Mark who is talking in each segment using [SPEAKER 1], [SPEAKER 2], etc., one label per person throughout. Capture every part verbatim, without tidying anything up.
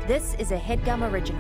[SPEAKER 1] This is a HeadGum original.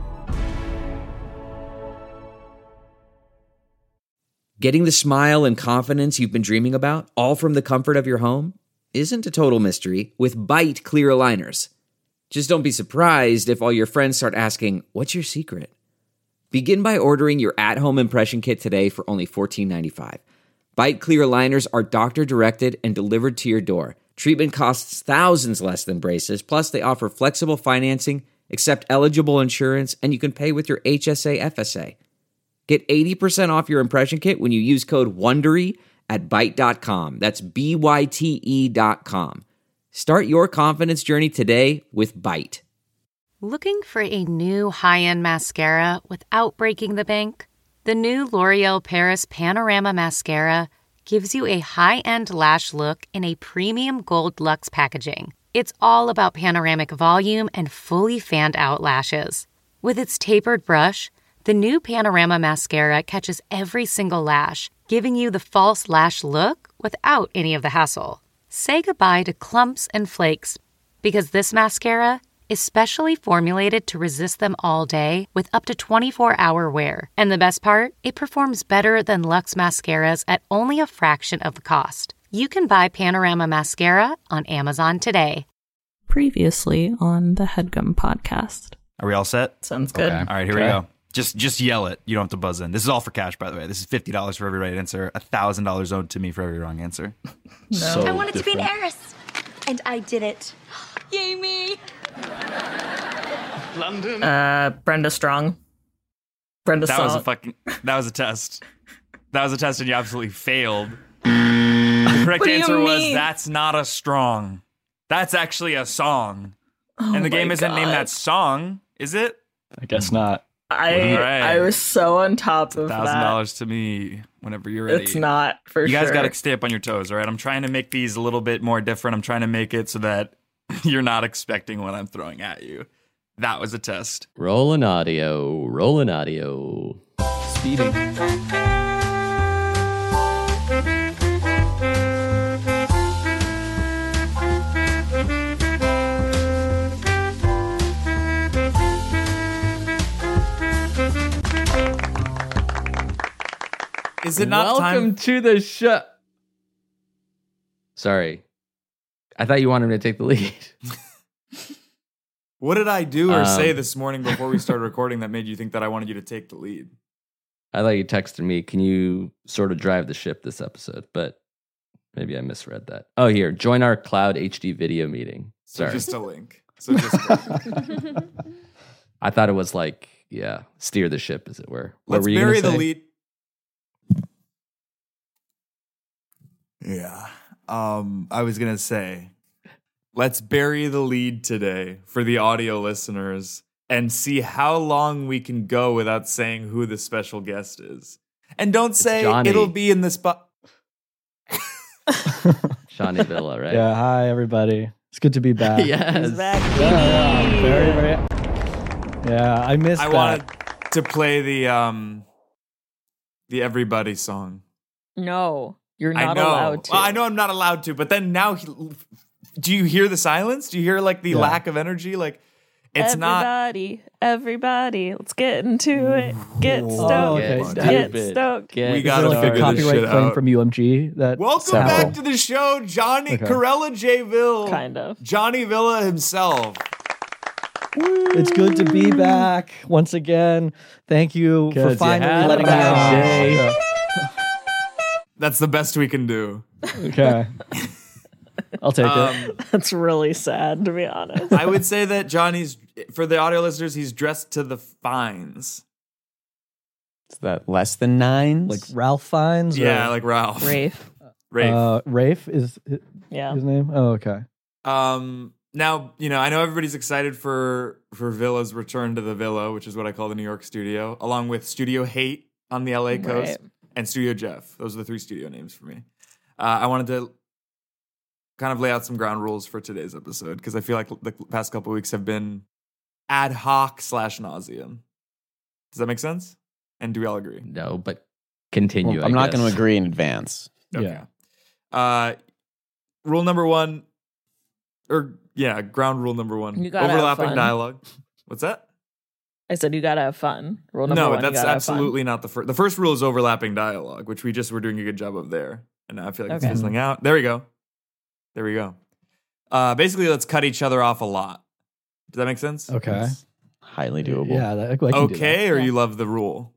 [SPEAKER 2] Getting the smile and confidence you've been dreaming about, all from the comfort of your home, isn't a total mystery with Byte clear aligners. Just don't be surprised if all your friends start asking, "What's your secret?" Begin by ordering your at-home impression kit today for only fourteen ninety-five. Byte clear aligners are doctor-directed and delivered to your door. Treatment costs thousands less than braces, plus they offer flexible financing, accept eligible insurance, and you can pay with your H S A F S A. Get eighty percent off your impression kit when you use code WONDERY at byte dot com. That's B Y T E dot com. Start your confidence journey today with Byte.
[SPEAKER 3] Looking for a new high-end mascara without breaking the bank? The new L'Oreal Paris Panorama Mascara gives you a high-end lash look in a premium gold luxe packaging. It's all about panoramic volume and fully fanned-out lashes. With its tapered brush, the new Panorama Mascara catches every single lash, giving you the false lash look without any of the hassle. Say goodbye to clumps and flakes, because this mascara is specially formulated to resist them all day with up to twenty-four hour wear. And the best part? It performs better than Luxe mascaras at only a fraction of the cost. You can buy Panorama Mascara on Amazon today.
[SPEAKER 4] Previously on the HeadGum podcast.
[SPEAKER 5] Are we all set?
[SPEAKER 4] Sounds good.
[SPEAKER 5] Okay. All right, here
[SPEAKER 4] okay.
[SPEAKER 5] we go. Just just yell it. You don't have to buzz in. This is all for cash, by the way. This is fifty dollars for every right answer, one thousand dollars owed to me for every wrong answer.
[SPEAKER 4] No.
[SPEAKER 6] So
[SPEAKER 7] I wanted
[SPEAKER 6] different.
[SPEAKER 7] to be an heiress, and I did it. Yay me!
[SPEAKER 6] London.
[SPEAKER 4] Uh, Brenda Strong. Brenda
[SPEAKER 5] That
[SPEAKER 4] Salt.
[SPEAKER 5] was a fucking. That was a test. That was a test, and you absolutely failed. The correct
[SPEAKER 4] What do you
[SPEAKER 5] answer was
[SPEAKER 4] mean?
[SPEAKER 5] that's not a strong. That's actually a song,
[SPEAKER 4] Oh
[SPEAKER 5] and the
[SPEAKER 4] my
[SPEAKER 5] game isn't named
[SPEAKER 4] God.
[SPEAKER 5] that song, is it?
[SPEAKER 6] I guess not.
[SPEAKER 4] I
[SPEAKER 5] Right.
[SPEAKER 4] I was so on top of
[SPEAKER 5] Thousand
[SPEAKER 4] that.
[SPEAKER 5] dollars to me whenever you're ready.
[SPEAKER 4] It's not for
[SPEAKER 5] You
[SPEAKER 4] sure.
[SPEAKER 5] guys got to stay up on your toes, all right? I'm trying to make these a little bit more different. I'm trying to make it so that you're not expecting what I'm throwing at you. That was a test.
[SPEAKER 8] Rolling audio, rolling audio.
[SPEAKER 6] Speeding.
[SPEAKER 5] Is it not
[SPEAKER 8] Welcome
[SPEAKER 5] time?
[SPEAKER 8] to the show. Sorry. I thought you wanted me to take the lead.
[SPEAKER 5] What did I do or
[SPEAKER 8] Um,
[SPEAKER 5] say this morning before we started recording that made you think that I wanted you to take the lead?
[SPEAKER 8] I thought you texted me, can you sort of drive the ship this episode? But maybe I misread that. Oh, here, join our cloud H D video meeting.
[SPEAKER 5] So
[SPEAKER 8] Sorry.
[SPEAKER 5] just a link. So just a link.
[SPEAKER 8] I thought it was like, yeah, steer the ship, as it were. What
[SPEAKER 5] Let's
[SPEAKER 8] were you
[SPEAKER 5] bury
[SPEAKER 8] gonna
[SPEAKER 5] the
[SPEAKER 8] say?
[SPEAKER 5] lead. Yeah. Um, I was going to say, let's bury the lead today for the audio listeners and see how long we can go without saying who the special guest is. And don't say
[SPEAKER 8] Johnny.
[SPEAKER 5] it'll be in the spot.
[SPEAKER 8] Shawnee Villa, right?
[SPEAKER 6] Yeah, hi everybody. It's good to be back.
[SPEAKER 8] Yes.
[SPEAKER 6] Yeah, yeah, very, very. Yeah, I missed
[SPEAKER 5] I
[SPEAKER 6] that.
[SPEAKER 5] wanted to play the um the Everybody song.
[SPEAKER 4] No, you're
[SPEAKER 5] I
[SPEAKER 4] not
[SPEAKER 5] know.
[SPEAKER 4] allowed to.
[SPEAKER 5] Well, I know I'm not allowed to, but then now, he, do you hear the silence? Do you hear like the
[SPEAKER 6] Yeah.
[SPEAKER 5] lack of energy? Like it's not.
[SPEAKER 4] everybody, everybody, let's get into it. Get
[SPEAKER 6] Oh,
[SPEAKER 4] stoked.
[SPEAKER 6] okay.
[SPEAKER 4] Get
[SPEAKER 8] Stupid.
[SPEAKER 4] stoked.
[SPEAKER 8] Get
[SPEAKER 5] We
[SPEAKER 6] Is
[SPEAKER 5] gotta
[SPEAKER 6] there like
[SPEAKER 5] figure
[SPEAKER 6] a
[SPEAKER 5] this
[SPEAKER 6] copyright
[SPEAKER 5] shit
[SPEAKER 6] claim
[SPEAKER 5] out.
[SPEAKER 6] from U M G? That
[SPEAKER 5] Welcome
[SPEAKER 6] sample?
[SPEAKER 5] back to the show, Johnny
[SPEAKER 6] Okay.
[SPEAKER 5] Corella J. Ville.
[SPEAKER 4] Kind of.
[SPEAKER 5] Johnny Villa himself.
[SPEAKER 6] It's good to be back once again. Thank you for
[SPEAKER 8] Because you
[SPEAKER 6] finally
[SPEAKER 8] had a
[SPEAKER 6] letting me
[SPEAKER 8] bad
[SPEAKER 6] on.
[SPEAKER 8] day.
[SPEAKER 6] Yeah.
[SPEAKER 5] That's the best we can do.
[SPEAKER 6] Okay. I'll take it.
[SPEAKER 5] Um,
[SPEAKER 4] That's really sad, to be honest.
[SPEAKER 5] I would say that Johnny's, for the audio listeners, he's dressed to the fines.
[SPEAKER 9] Is that less than nines?
[SPEAKER 6] Like Ralph Fiennes? or-
[SPEAKER 5] Yeah, like Ralph.
[SPEAKER 4] Rafe.
[SPEAKER 5] Rafe.
[SPEAKER 6] Uh, Rafe is his
[SPEAKER 4] Yeah.
[SPEAKER 6] name? Oh, okay.
[SPEAKER 5] Um, now, you know, I know everybody's excited for for Villa's return to the Villa, which is what I call the New York studio, along with Studio Hate on the L A coast
[SPEAKER 4] Right.
[SPEAKER 5] and Studio Jeff. Those are the three studio names for me. Uh, I wanted to kind of lay out some ground rules for today's episode because I feel like the past couple of weeks have been ad hoc slash nauseum. Does that make sense? And do we all agree?
[SPEAKER 8] No, but continue.
[SPEAKER 9] Well,
[SPEAKER 8] I
[SPEAKER 9] I'm not
[SPEAKER 8] guess.
[SPEAKER 9] going to agree in advance.
[SPEAKER 5] Okay.
[SPEAKER 6] Yeah.
[SPEAKER 5] Uh, rule number one, or yeah, ground rule number one.
[SPEAKER 4] You gotta have
[SPEAKER 5] Overlapping
[SPEAKER 4] fun.
[SPEAKER 5] dialogue. What's that?
[SPEAKER 4] I said you gotta have fun. Rule number
[SPEAKER 5] No,
[SPEAKER 4] one.
[SPEAKER 5] that's
[SPEAKER 4] you gotta have fun.
[SPEAKER 5] absolutely not the first. The first rule is overlapping dialogue, which we just were doing a good job of there. And now I feel like
[SPEAKER 4] Okay.
[SPEAKER 5] it's fizzling out. There we go. There we go. Uh, basically, let's cut each other off a lot. Does that make sense?
[SPEAKER 6] Okay.
[SPEAKER 9] That's highly doable.
[SPEAKER 6] Yeah. That, I can do
[SPEAKER 5] Okay, or
[SPEAKER 4] Yeah.
[SPEAKER 5] you love the rule?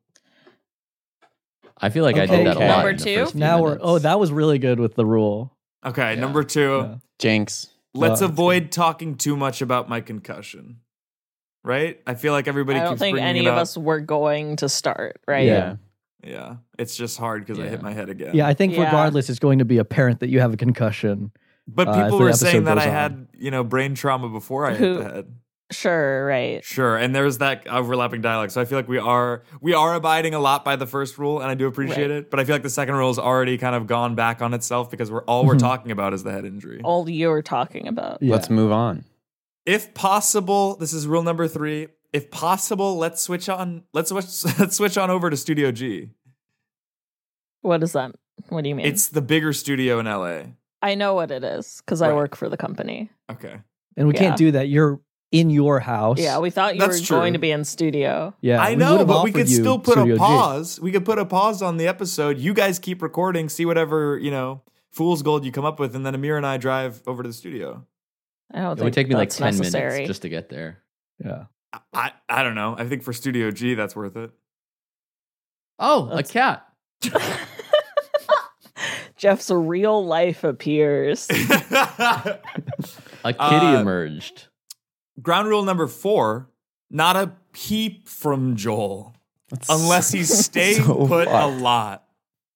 [SPEAKER 8] I feel like I
[SPEAKER 6] Okay.
[SPEAKER 8] did that a
[SPEAKER 9] Okay.
[SPEAKER 8] lot.
[SPEAKER 4] Number
[SPEAKER 8] in the
[SPEAKER 4] two?
[SPEAKER 8] first
[SPEAKER 6] that.
[SPEAKER 8] few
[SPEAKER 6] Now we're.
[SPEAKER 8] minutes.
[SPEAKER 6] Oh, that was really good with the rule.
[SPEAKER 5] Okay,
[SPEAKER 8] Yeah.
[SPEAKER 5] number two.
[SPEAKER 6] Yeah.
[SPEAKER 9] Jinx.
[SPEAKER 5] Let's
[SPEAKER 6] Uh,
[SPEAKER 5] avoid talking too much about my concussion. Right? I feel like everybody
[SPEAKER 4] I don't
[SPEAKER 5] keeps
[SPEAKER 4] think
[SPEAKER 5] bringing
[SPEAKER 4] any
[SPEAKER 5] it
[SPEAKER 4] of
[SPEAKER 5] up.
[SPEAKER 4] us were going to start, right?
[SPEAKER 6] Yeah.
[SPEAKER 5] Yeah, it's just hard because I
[SPEAKER 8] Yeah.
[SPEAKER 5] hit my head again.
[SPEAKER 6] Yeah, I think
[SPEAKER 4] Yeah.
[SPEAKER 6] regardless, it's going to be apparent that you have a concussion.
[SPEAKER 5] But
[SPEAKER 6] uh, as
[SPEAKER 5] people
[SPEAKER 6] the
[SPEAKER 5] were
[SPEAKER 6] episode
[SPEAKER 5] saying that
[SPEAKER 6] goes
[SPEAKER 5] I
[SPEAKER 6] on.
[SPEAKER 5] had, you know, brain trauma before I
[SPEAKER 4] Who-
[SPEAKER 5] hit the head.
[SPEAKER 4] Sure, right.
[SPEAKER 5] Sure, and there's that overlapping dialogue. So I feel like we are we are abiding a lot by the first rule, and I do appreciate
[SPEAKER 4] Right.
[SPEAKER 5] it. But I feel like the second rule has already kind of gone back on itself because we're all we're talking about is the head injury.
[SPEAKER 4] All you're talking about.
[SPEAKER 6] Yeah.
[SPEAKER 9] Let's move on.
[SPEAKER 5] If possible, this is rule number three. If possible, let's switch on. Let's switch. Let's switch on over to Studio G.
[SPEAKER 4] What is that? What do you mean?
[SPEAKER 5] It's the bigger studio in L A.
[SPEAKER 4] I know what it is because I
[SPEAKER 5] Right.
[SPEAKER 4] work for the company.
[SPEAKER 5] Okay.
[SPEAKER 6] And we
[SPEAKER 4] Yeah.
[SPEAKER 6] can't do that. You're in your house.
[SPEAKER 4] Yeah, we thought you
[SPEAKER 5] That's
[SPEAKER 4] were
[SPEAKER 5] true.
[SPEAKER 4] going to be in studio.
[SPEAKER 6] Yeah,
[SPEAKER 5] I
[SPEAKER 6] we
[SPEAKER 5] know,
[SPEAKER 6] would've
[SPEAKER 5] but we
[SPEAKER 6] offered
[SPEAKER 5] could
[SPEAKER 6] you
[SPEAKER 5] still put
[SPEAKER 6] Studio
[SPEAKER 5] a
[SPEAKER 6] G.
[SPEAKER 5] pause. We could put a pause on the episode. You guys keep recording, see whatever, you know, fool's gold you come up with, and then Amir and I drive over to the studio.
[SPEAKER 4] I don't
[SPEAKER 8] It
[SPEAKER 4] think
[SPEAKER 8] would take me like
[SPEAKER 4] that's
[SPEAKER 8] ten
[SPEAKER 4] necessary.
[SPEAKER 8] minutes just to get there.
[SPEAKER 6] Yeah.
[SPEAKER 5] I, I I don't know. I think for Studio G, that's worth it.
[SPEAKER 8] Oh,
[SPEAKER 6] That's-
[SPEAKER 8] a cat.
[SPEAKER 4] Jeff's real life appears.
[SPEAKER 8] A kitty
[SPEAKER 5] Uh,
[SPEAKER 8] emerged.
[SPEAKER 5] Ground rule number four: not a peep from Joel, unless he's staying
[SPEAKER 9] so
[SPEAKER 5] put a
[SPEAKER 9] fucked.
[SPEAKER 5] lot.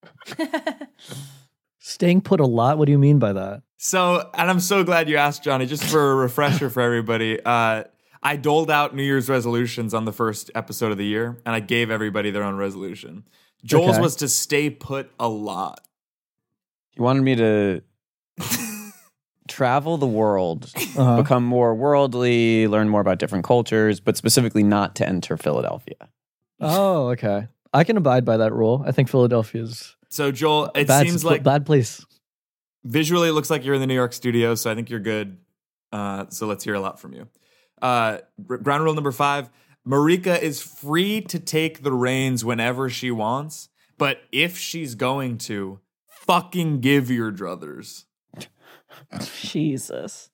[SPEAKER 6] Staying put a lot. What do you mean by that?
[SPEAKER 5] So, and I'm so glad you asked, Johnny. Just for a refresher for everybody, uh, I doled out New Year's resolutions on the first episode of the year, and I gave everybody their own resolution. Joel's
[SPEAKER 6] Okay.
[SPEAKER 5] was to stay put a lot.
[SPEAKER 9] He wanted me to travel the world,
[SPEAKER 6] Uh-huh.
[SPEAKER 9] become more worldly, learn more about different cultures, but specifically not to enter Philadelphia.
[SPEAKER 6] Oh, okay. I can abide by that rule. I think Philadelphia's
[SPEAKER 5] So, Joel, it
[SPEAKER 6] bad,
[SPEAKER 5] seems like
[SPEAKER 6] bad place.
[SPEAKER 5] visually it looks like you're in the New York studio, so I think you're good. Uh, so let's hear a lot from you. Uh, r- ground rule number five: Marika is free to take the reins whenever she wants, but if she's going to, fucking give your druthers.
[SPEAKER 4] Jesus.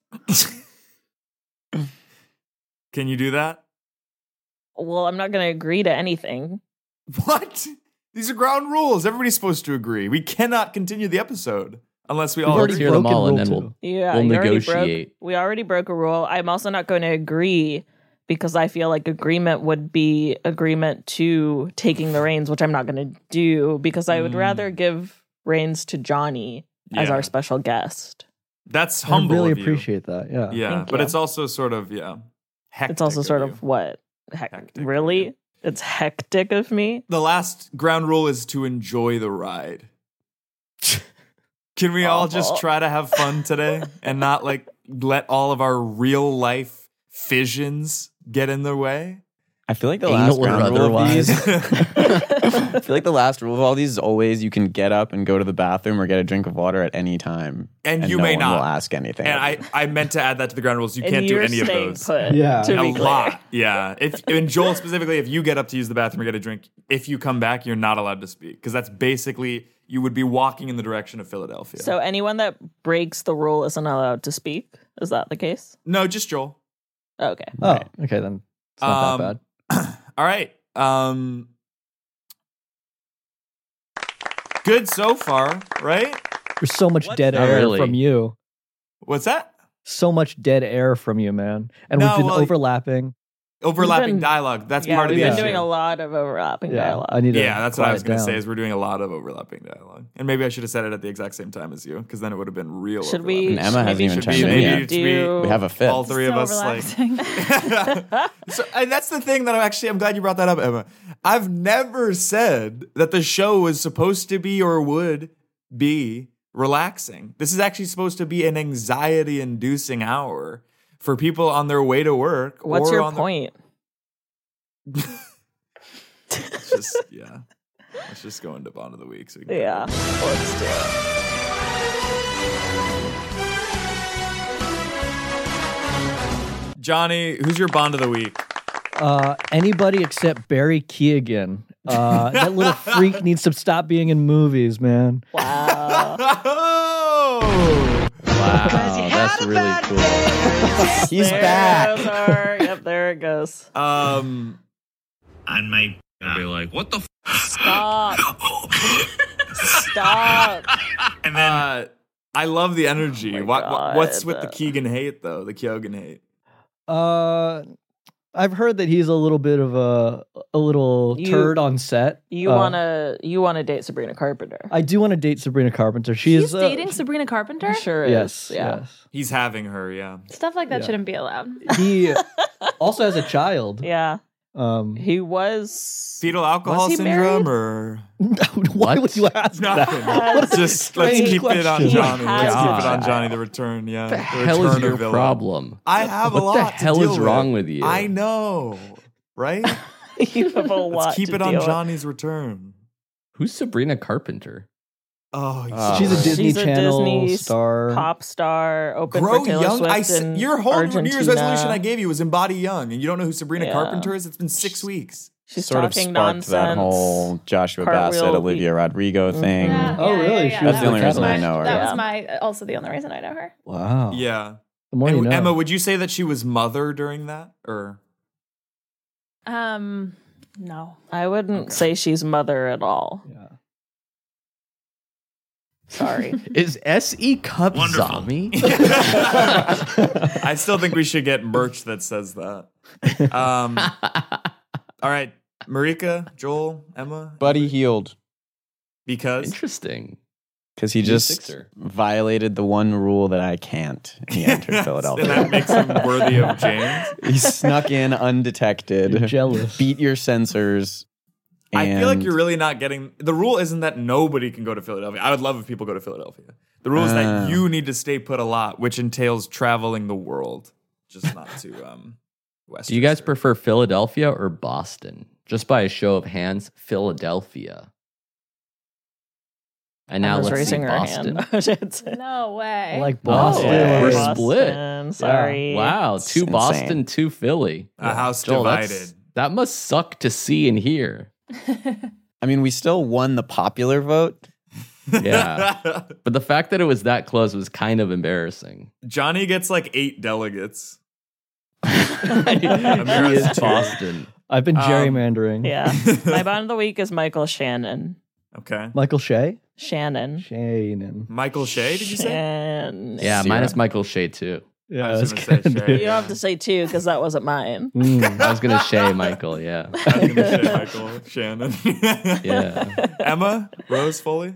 [SPEAKER 5] Can you do that?
[SPEAKER 4] Well, I'm not going to agree to anything.
[SPEAKER 5] What? These are ground rules. Everybody's supposed to agree. We cannot continue the episode unless we
[SPEAKER 6] We've
[SPEAKER 5] all
[SPEAKER 6] already
[SPEAKER 8] Let's
[SPEAKER 5] agree.
[SPEAKER 8] hear them
[SPEAKER 6] broken
[SPEAKER 8] all, and
[SPEAKER 6] rule
[SPEAKER 8] then
[SPEAKER 6] two.
[SPEAKER 8] we'll.
[SPEAKER 4] Yeah,
[SPEAKER 8] We'll
[SPEAKER 4] you already
[SPEAKER 8] negotiate.
[SPEAKER 4] Broke, we already broke a rule. I'm also not going to agree because I feel like agreement would be agreement to taking the reins, which I'm not going to do because I would
[SPEAKER 5] Mm.
[SPEAKER 4] rather give reins to Johnny as
[SPEAKER 5] Yeah.
[SPEAKER 4] our special guest.
[SPEAKER 5] That's
[SPEAKER 6] I
[SPEAKER 5] humble
[SPEAKER 6] really
[SPEAKER 5] of you.
[SPEAKER 6] appreciate that. Yeah.
[SPEAKER 5] Yeah,
[SPEAKER 4] Thank
[SPEAKER 5] but
[SPEAKER 4] you.
[SPEAKER 5] it's also sort of, yeah, hectic
[SPEAKER 4] It's also sort
[SPEAKER 5] you.
[SPEAKER 4] of what? Heck,
[SPEAKER 5] Hectic of
[SPEAKER 4] really?
[SPEAKER 5] you.
[SPEAKER 4] It's hectic of me.
[SPEAKER 5] The last ground rule is to enjoy the ride. Can we all just
[SPEAKER 4] Awful.
[SPEAKER 5] try to have fun today and not like let all of our real life fissions get in the way?
[SPEAKER 9] I feel like the
[SPEAKER 8] Anal
[SPEAKER 9] last
[SPEAKER 8] or
[SPEAKER 9] ground rule of
[SPEAKER 8] otherwise.
[SPEAKER 9] these. I feel like the last rule of all these is always you can get up and go to the bathroom or get a drink of water at any time,
[SPEAKER 5] And you
[SPEAKER 9] no
[SPEAKER 5] may
[SPEAKER 9] one
[SPEAKER 5] not.
[SPEAKER 9] will ask anything.
[SPEAKER 5] And
[SPEAKER 9] of
[SPEAKER 5] I,
[SPEAKER 9] you.
[SPEAKER 5] I meant to add that to the ground rules. You
[SPEAKER 4] And
[SPEAKER 5] can't do
[SPEAKER 4] you're
[SPEAKER 5] any of
[SPEAKER 4] staying
[SPEAKER 5] those.
[SPEAKER 4] Put,
[SPEAKER 6] Yeah.
[SPEAKER 4] to
[SPEAKER 5] A
[SPEAKER 4] be clear.
[SPEAKER 5] lot. Yeah. If and Joel specifically, if you get up to use the bathroom or get a drink, if you come back, you're not allowed to speak. Because that's basically you would be walking in the direction of Philadelphia.
[SPEAKER 4] So anyone that breaks the rule isn't allowed to speak. Is that the case?
[SPEAKER 5] no, just Joel.
[SPEAKER 4] Okay.
[SPEAKER 6] Oh,
[SPEAKER 9] Right.
[SPEAKER 6] okay then. It's not that
[SPEAKER 5] Um,
[SPEAKER 6] bad.
[SPEAKER 5] All right. Um, good so far, right?
[SPEAKER 6] There's so much
[SPEAKER 5] What?
[SPEAKER 6] dead
[SPEAKER 8] Not
[SPEAKER 6] air
[SPEAKER 8] really.
[SPEAKER 6] from you.
[SPEAKER 5] What's that?
[SPEAKER 6] So much dead air from you, man. And
[SPEAKER 5] No,
[SPEAKER 6] we've been
[SPEAKER 5] well,
[SPEAKER 6] overlapping.
[SPEAKER 5] Overlapping
[SPEAKER 4] been-
[SPEAKER 5] dialogue. That's
[SPEAKER 4] yeah,
[SPEAKER 5] part of
[SPEAKER 4] we've
[SPEAKER 5] the
[SPEAKER 4] been
[SPEAKER 5] issue.
[SPEAKER 4] doing a lot of overlapping
[SPEAKER 6] Yeah,
[SPEAKER 4] dialogue.
[SPEAKER 6] I need to.
[SPEAKER 5] Yeah, that's what I
[SPEAKER 6] quiet
[SPEAKER 5] was going to
[SPEAKER 6] down.
[SPEAKER 5] say. Is we're doing a lot of overlapping dialogue, and maybe I should have said it at the exact same time as you, because then it would have been real.
[SPEAKER 4] Should we?
[SPEAKER 9] And Emma hasn't
[SPEAKER 4] maybe
[SPEAKER 9] even
[SPEAKER 4] should
[SPEAKER 9] chimed
[SPEAKER 4] we
[SPEAKER 9] in
[SPEAKER 5] maybe
[SPEAKER 9] yet.
[SPEAKER 5] it's me.
[SPEAKER 4] do-
[SPEAKER 9] We have a fifth.
[SPEAKER 5] all three of
[SPEAKER 1] So
[SPEAKER 5] us like.
[SPEAKER 1] overlapping.
[SPEAKER 5] So, and that's the thing that I'm actually. I'm glad you brought that up, Emma. I've never said that the show was supposed to be or would be relaxing. This is actually supposed to be an anxiety-inducing hour for people on their way to work.
[SPEAKER 4] What's
[SPEAKER 5] or
[SPEAKER 4] your
[SPEAKER 5] on
[SPEAKER 4] point?
[SPEAKER 5] The, it's just yeah. Let's just go into Bond of the Week. So we can
[SPEAKER 4] Yeah, let's do it.
[SPEAKER 5] Johnny, who's your Bond of the week?
[SPEAKER 6] Uh, anybody except Barry Keoghan. Uh, that little freak needs to stop being in movies, man.
[SPEAKER 4] Wow.
[SPEAKER 5] Oh!
[SPEAKER 8] Wow, that's really cool.
[SPEAKER 9] He's
[SPEAKER 4] There
[SPEAKER 9] back.
[SPEAKER 4] goes our- yep, there it goes.
[SPEAKER 5] Um,
[SPEAKER 1] And my gonna be like, what the f-?
[SPEAKER 4] Stop. Stop.
[SPEAKER 1] And then
[SPEAKER 5] uh, I love the energy.
[SPEAKER 4] Oh my
[SPEAKER 5] what, what- what's
[SPEAKER 4] God.
[SPEAKER 5] with the Keegan hate though? The Keoghan hate.
[SPEAKER 6] Uh, I've heard that he's a little bit of a a little
[SPEAKER 4] You-
[SPEAKER 6] turd on set.
[SPEAKER 4] You
[SPEAKER 6] Uh,
[SPEAKER 4] wanna you wanna date Sabrina Carpenter?
[SPEAKER 6] I do want to date Sabrina Carpenter. She
[SPEAKER 10] He's
[SPEAKER 6] is uh,
[SPEAKER 10] dating Sabrina Carpenter?
[SPEAKER 4] He sure
[SPEAKER 6] Yes,
[SPEAKER 4] is. Yeah.
[SPEAKER 6] yes.
[SPEAKER 5] He's having her. Yeah.
[SPEAKER 10] Stuff like that
[SPEAKER 6] Yeah.
[SPEAKER 10] shouldn't be allowed.
[SPEAKER 6] He also has a child.
[SPEAKER 4] Yeah.
[SPEAKER 6] Um,
[SPEAKER 4] He was
[SPEAKER 5] Fetal alcohol
[SPEAKER 4] Was he
[SPEAKER 5] syndrome,
[SPEAKER 4] married?
[SPEAKER 5] or
[SPEAKER 6] why would you ask
[SPEAKER 5] nothing?
[SPEAKER 6] that? What a
[SPEAKER 5] Just let's
[SPEAKER 6] strange
[SPEAKER 5] keep it on
[SPEAKER 6] question.
[SPEAKER 5] Johnny. Let's keep it
[SPEAKER 4] God.
[SPEAKER 5] on Johnny. The return. Yeah.
[SPEAKER 8] What the
[SPEAKER 5] The
[SPEAKER 8] hell is
[SPEAKER 5] return
[SPEAKER 8] your
[SPEAKER 5] of villain.
[SPEAKER 8] problem?
[SPEAKER 5] I have a
[SPEAKER 8] What
[SPEAKER 5] lot.
[SPEAKER 8] the
[SPEAKER 5] to
[SPEAKER 8] hell
[SPEAKER 5] deal
[SPEAKER 8] is wrong with you?
[SPEAKER 5] I know, right?
[SPEAKER 4] you have a lot
[SPEAKER 5] Let's keep
[SPEAKER 4] to
[SPEAKER 5] it on
[SPEAKER 4] deal with.
[SPEAKER 5] Johnny's return.
[SPEAKER 8] Who's Sabrina Carpenter?
[SPEAKER 5] Oh, he's
[SPEAKER 9] Oh.
[SPEAKER 6] She's a
[SPEAKER 5] great.
[SPEAKER 6] Disney
[SPEAKER 4] She's a
[SPEAKER 6] Channel
[SPEAKER 4] Disney
[SPEAKER 6] star.
[SPEAKER 4] Pop star, open
[SPEAKER 5] Grow
[SPEAKER 4] for Taylor
[SPEAKER 5] young.
[SPEAKER 4] Swift
[SPEAKER 5] I s-
[SPEAKER 4] in
[SPEAKER 5] your whole New Year's
[SPEAKER 4] Argentina.
[SPEAKER 5] resolution I gave you was embody young, and you don't know who Sabrina
[SPEAKER 4] Yeah.
[SPEAKER 5] Carpenter is. It's been six weeks.
[SPEAKER 4] She's
[SPEAKER 9] sort of
[SPEAKER 4] talking
[SPEAKER 9] sparked
[SPEAKER 4] nonsense.
[SPEAKER 9] that whole Joshua
[SPEAKER 4] Cartwheel
[SPEAKER 9] Bassett,
[SPEAKER 4] beat-
[SPEAKER 9] Olivia Rodrigo thing.
[SPEAKER 10] Yeah,
[SPEAKER 6] Oh,
[SPEAKER 10] yeah,
[SPEAKER 6] really?
[SPEAKER 10] yeah,
[SPEAKER 6] She
[SPEAKER 10] yeah.
[SPEAKER 6] was
[SPEAKER 9] That's
[SPEAKER 10] That
[SPEAKER 9] the only
[SPEAKER 10] was
[SPEAKER 9] reason
[SPEAKER 10] my-
[SPEAKER 9] I know her.
[SPEAKER 10] That
[SPEAKER 4] Yeah.
[SPEAKER 10] was my also the only reason I know her.
[SPEAKER 6] Wow.
[SPEAKER 5] Yeah.
[SPEAKER 6] The more
[SPEAKER 5] And
[SPEAKER 6] you know.
[SPEAKER 5] Emma, would you say that she was mother during that, or
[SPEAKER 10] Um, no.
[SPEAKER 4] I wouldn't say she's mother at all.
[SPEAKER 6] Yeah.
[SPEAKER 4] Sorry.
[SPEAKER 8] Is S E Cup
[SPEAKER 1] Wonderful.
[SPEAKER 8] Zombie?
[SPEAKER 5] I still think we should get merch that says that. Um, all right, Marika, Joel, Emma,
[SPEAKER 9] Buddy healed
[SPEAKER 5] because
[SPEAKER 8] Interesting.
[SPEAKER 9] because he
[SPEAKER 8] He's a
[SPEAKER 9] just
[SPEAKER 8] Sixer.
[SPEAKER 9] violated the one rule that I can't. He entered
[SPEAKER 5] and
[SPEAKER 9] Philadelphia.
[SPEAKER 5] that makes him worthy of James.
[SPEAKER 9] He snuck in
[SPEAKER 6] You're
[SPEAKER 9] undetected,
[SPEAKER 6] jealous.
[SPEAKER 9] beat your sensors.
[SPEAKER 5] I feel like
[SPEAKER 9] and-
[SPEAKER 5] you're really not getting the rule. Isn't that nobody can go to Philadelphia? I would love if people go to Philadelphia. The rule is
[SPEAKER 9] Uh.
[SPEAKER 5] that you need to stay put a lot, which entails traveling the world, just not to um. Westchester.
[SPEAKER 8] Do you guys prefer Philadelphia or Boston? Just by a show of hands, Philadelphia. And now
[SPEAKER 4] Emma's
[SPEAKER 8] let's see
[SPEAKER 4] raising her
[SPEAKER 8] Boston.
[SPEAKER 4] hand.
[SPEAKER 10] No way.
[SPEAKER 6] I like
[SPEAKER 8] Oh,
[SPEAKER 6] Boston.
[SPEAKER 8] we're
[SPEAKER 4] Boston.
[SPEAKER 8] split.
[SPEAKER 4] Sorry.
[SPEAKER 8] Wow,
[SPEAKER 9] It's
[SPEAKER 8] two
[SPEAKER 9] insane.
[SPEAKER 8] Boston, two Philly.
[SPEAKER 5] A house
[SPEAKER 8] Joel, that's-
[SPEAKER 5] divided.
[SPEAKER 8] That must suck to see and hear.
[SPEAKER 9] I mean, we still won the popular vote.
[SPEAKER 8] Yeah. But the fact that it was that close was kind of embarrassing.
[SPEAKER 5] Johnny gets like eight delegates.
[SPEAKER 8] he
[SPEAKER 5] Amira's
[SPEAKER 8] is
[SPEAKER 5] two.
[SPEAKER 8] Boston.
[SPEAKER 6] I've been
[SPEAKER 5] Um,
[SPEAKER 6] gerrymandering.
[SPEAKER 4] Yeah. My bond of the week is Michael Shannon.
[SPEAKER 5] Okay.
[SPEAKER 6] Michael Shea?
[SPEAKER 4] Shannon.
[SPEAKER 6] Shannon.
[SPEAKER 5] Michael Shea, did you say?
[SPEAKER 4] Shannon.
[SPEAKER 8] Yeah,
[SPEAKER 9] Zero.
[SPEAKER 8] minus Michael Shea too.
[SPEAKER 6] Yeah,
[SPEAKER 5] I was
[SPEAKER 6] that's
[SPEAKER 5] gonna say
[SPEAKER 6] good.
[SPEAKER 5] Shea.
[SPEAKER 4] You don't have to say two because that wasn't mine.
[SPEAKER 6] Mm.
[SPEAKER 8] I was gonna Shea Michael, yeah.
[SPEAKER 5] I was gonna say Michael Shannon.
[SPEAKER 8] Yeah.
[SPEAKER 5] Emma Rose Foley.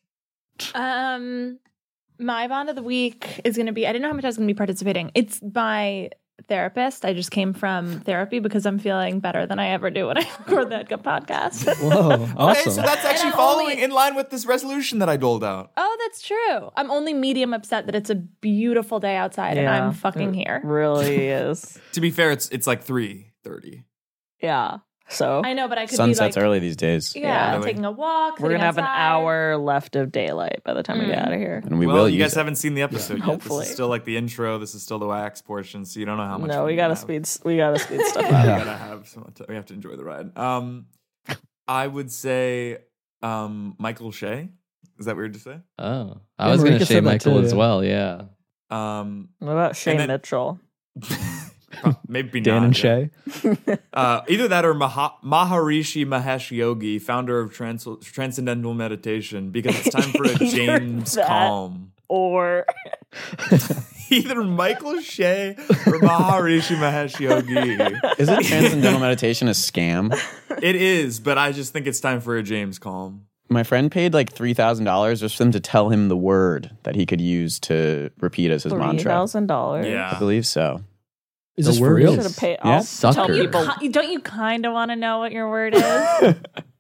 [SPEAKER 10] Um, my bond of the week is going to be, I didn't know how much I was going to be participating. It's my therapist. I just came from therapy because I'm feeling better than I ever do when I record that podcast.
[SPEAKER 6] Whoa,
[SPEAKER 5] Okay,
[SPEAKER 6] awesome.
[SPEAKER 5] so that's actually
[SPEAKER 10] I'm
[SPEAKER 5] following
[SPEAKER 10] only-
[SPEAKER 5] in line with this resolution that I doled out.
[SPEAKER 10] Oh, that's true. I'm only medium upset that it's a beautiful day outside and
[SPEAKER 4] Yeah.
[SPEAKER 10] I'm fucking
[SPEAKER 4] It
[SPEAKER 10] here.
[SPEAKER 4] Really is.
[SPEAKER 5] To be fair, it's it's like three thirty.
[SPEAKER 4] Yeah. So
[SPEAKER 10] I know, but I could
[SPEAKER 9] Sunset's
[SPEAKER 10] be like,
[SPEAKER 9] early these days.
[SPEAKER 10] yeah,
[SPEAKER 4] Yeah.
[SPEAKER 5] Really?
[SPEAKER 10] taking a walk.
[SPEAKER 4] we're
[SPEAKER 10] sitting
[SPEAKER 4] gonna have an
[SPEAKER 10] outside.
[SPEAKER 4] hour left of daylight by the time we get out of here.
[SPEAKER 9] And we
[SPEAKER 5] well,
[SPEAKER 9] will
[SPEAKER 5] you
[SPEAKER 9] use
[SPEAKER 5] guys
[SPEAKER 9] it.
[SPEAKER 5] haven't seen the episode yet.
[SPEAKER 4] Hopefully.
[SPEAKER 5] This is still like the intro. This is still the wax portion, so you don't know how much.
[SPEAKER 4] No,
[SPEAKER 5] fun
[SPEAKER 4] we
[SPEAKER 5] you're
[SPEAKER 4] gotta
[SPEAKER 5] gonna
[SPEAKER 4] speed. s- We gotta speed stuff
[SPEAKER 5] have.
[SPEAKER 4] up.
[SPEAKER 5] We gotta have some. We have to enjoy the ride. Um, I would say, um, Michael Shea. Is that weird to say?
[SPEAKER 8] Oh. I
[SPEAKER 6] Yeah,
[SPEAKER 8] was gonna
[SPEAKER 6] Marika
[SPEAKER 8] Shea
[SPEAKER 6] said that
[SPEAKER 8] Michael
[SPEAKER 6] too,
[SPEAKER 8] as
[SPEAKER 6] yeah.
[SPEAKER 8] well, yeah.
[SPEAKER 5] Um,
[SPEAKER 4] What about Shay
[SPEAKER 5] And then-
[SPEAKER 4] Mitchell?
[SPEAKER 5] maybe
[SPEAKER 6] Dan
[SPEAKER 5] not.
[SPEAKER 6] and
[SPEAKER 5] yeah.
[SPEAKER 6] Shay.
[SPEAKER 5] Uh, either that or Maha- Maharishi Mahesh Yogi, founder of trans- Transcendental Meditation, because it's time for a
[SPEAKER 4] Either
[SPEAKER 5] James
[SPEAKER 4] that.
[SPEAKER 5] Calm.
[SPEAKER 4] Or
[SPEAKER 5] Either Michael Shea or Maharishi Mahesh Yogi.
[SPEAKER 9] Isn't transcendental meditation a scam?
[SPEAKER 5] It is, but I just think it's time for a James Calm.
[SPEAKER 9] My friend paid like three thousand dollars just for them to tell him the word that he could use to repeat as his
[SPEAKER 4] three
[SPEAKER 9] mantra.
[SPEAKER 4] thousand dollars.
[SPEAKER 9] I
[SPEAKER 5] Yeah.
[SPEAKER 9] believe so.
[SPEAKER 6] Is
[SPEAKER 8] The
[SPEAKER 6] this for
[SPEAKER 8] word
[SPEAKER 6] real?
[SPEAKER 8] is-
[SPEAKER 4] Should have paid.
[SPEAKER 9] Yeah.
[SPEAKER 4] I'll
[SPEAKER 8] Sucker.
[SPEAKER 4] tell
[SPEAKER 10] Don't you,
[SPEAKER 4] people.
[SPEAKER 10] ki- don't you kind of want to know what your word is?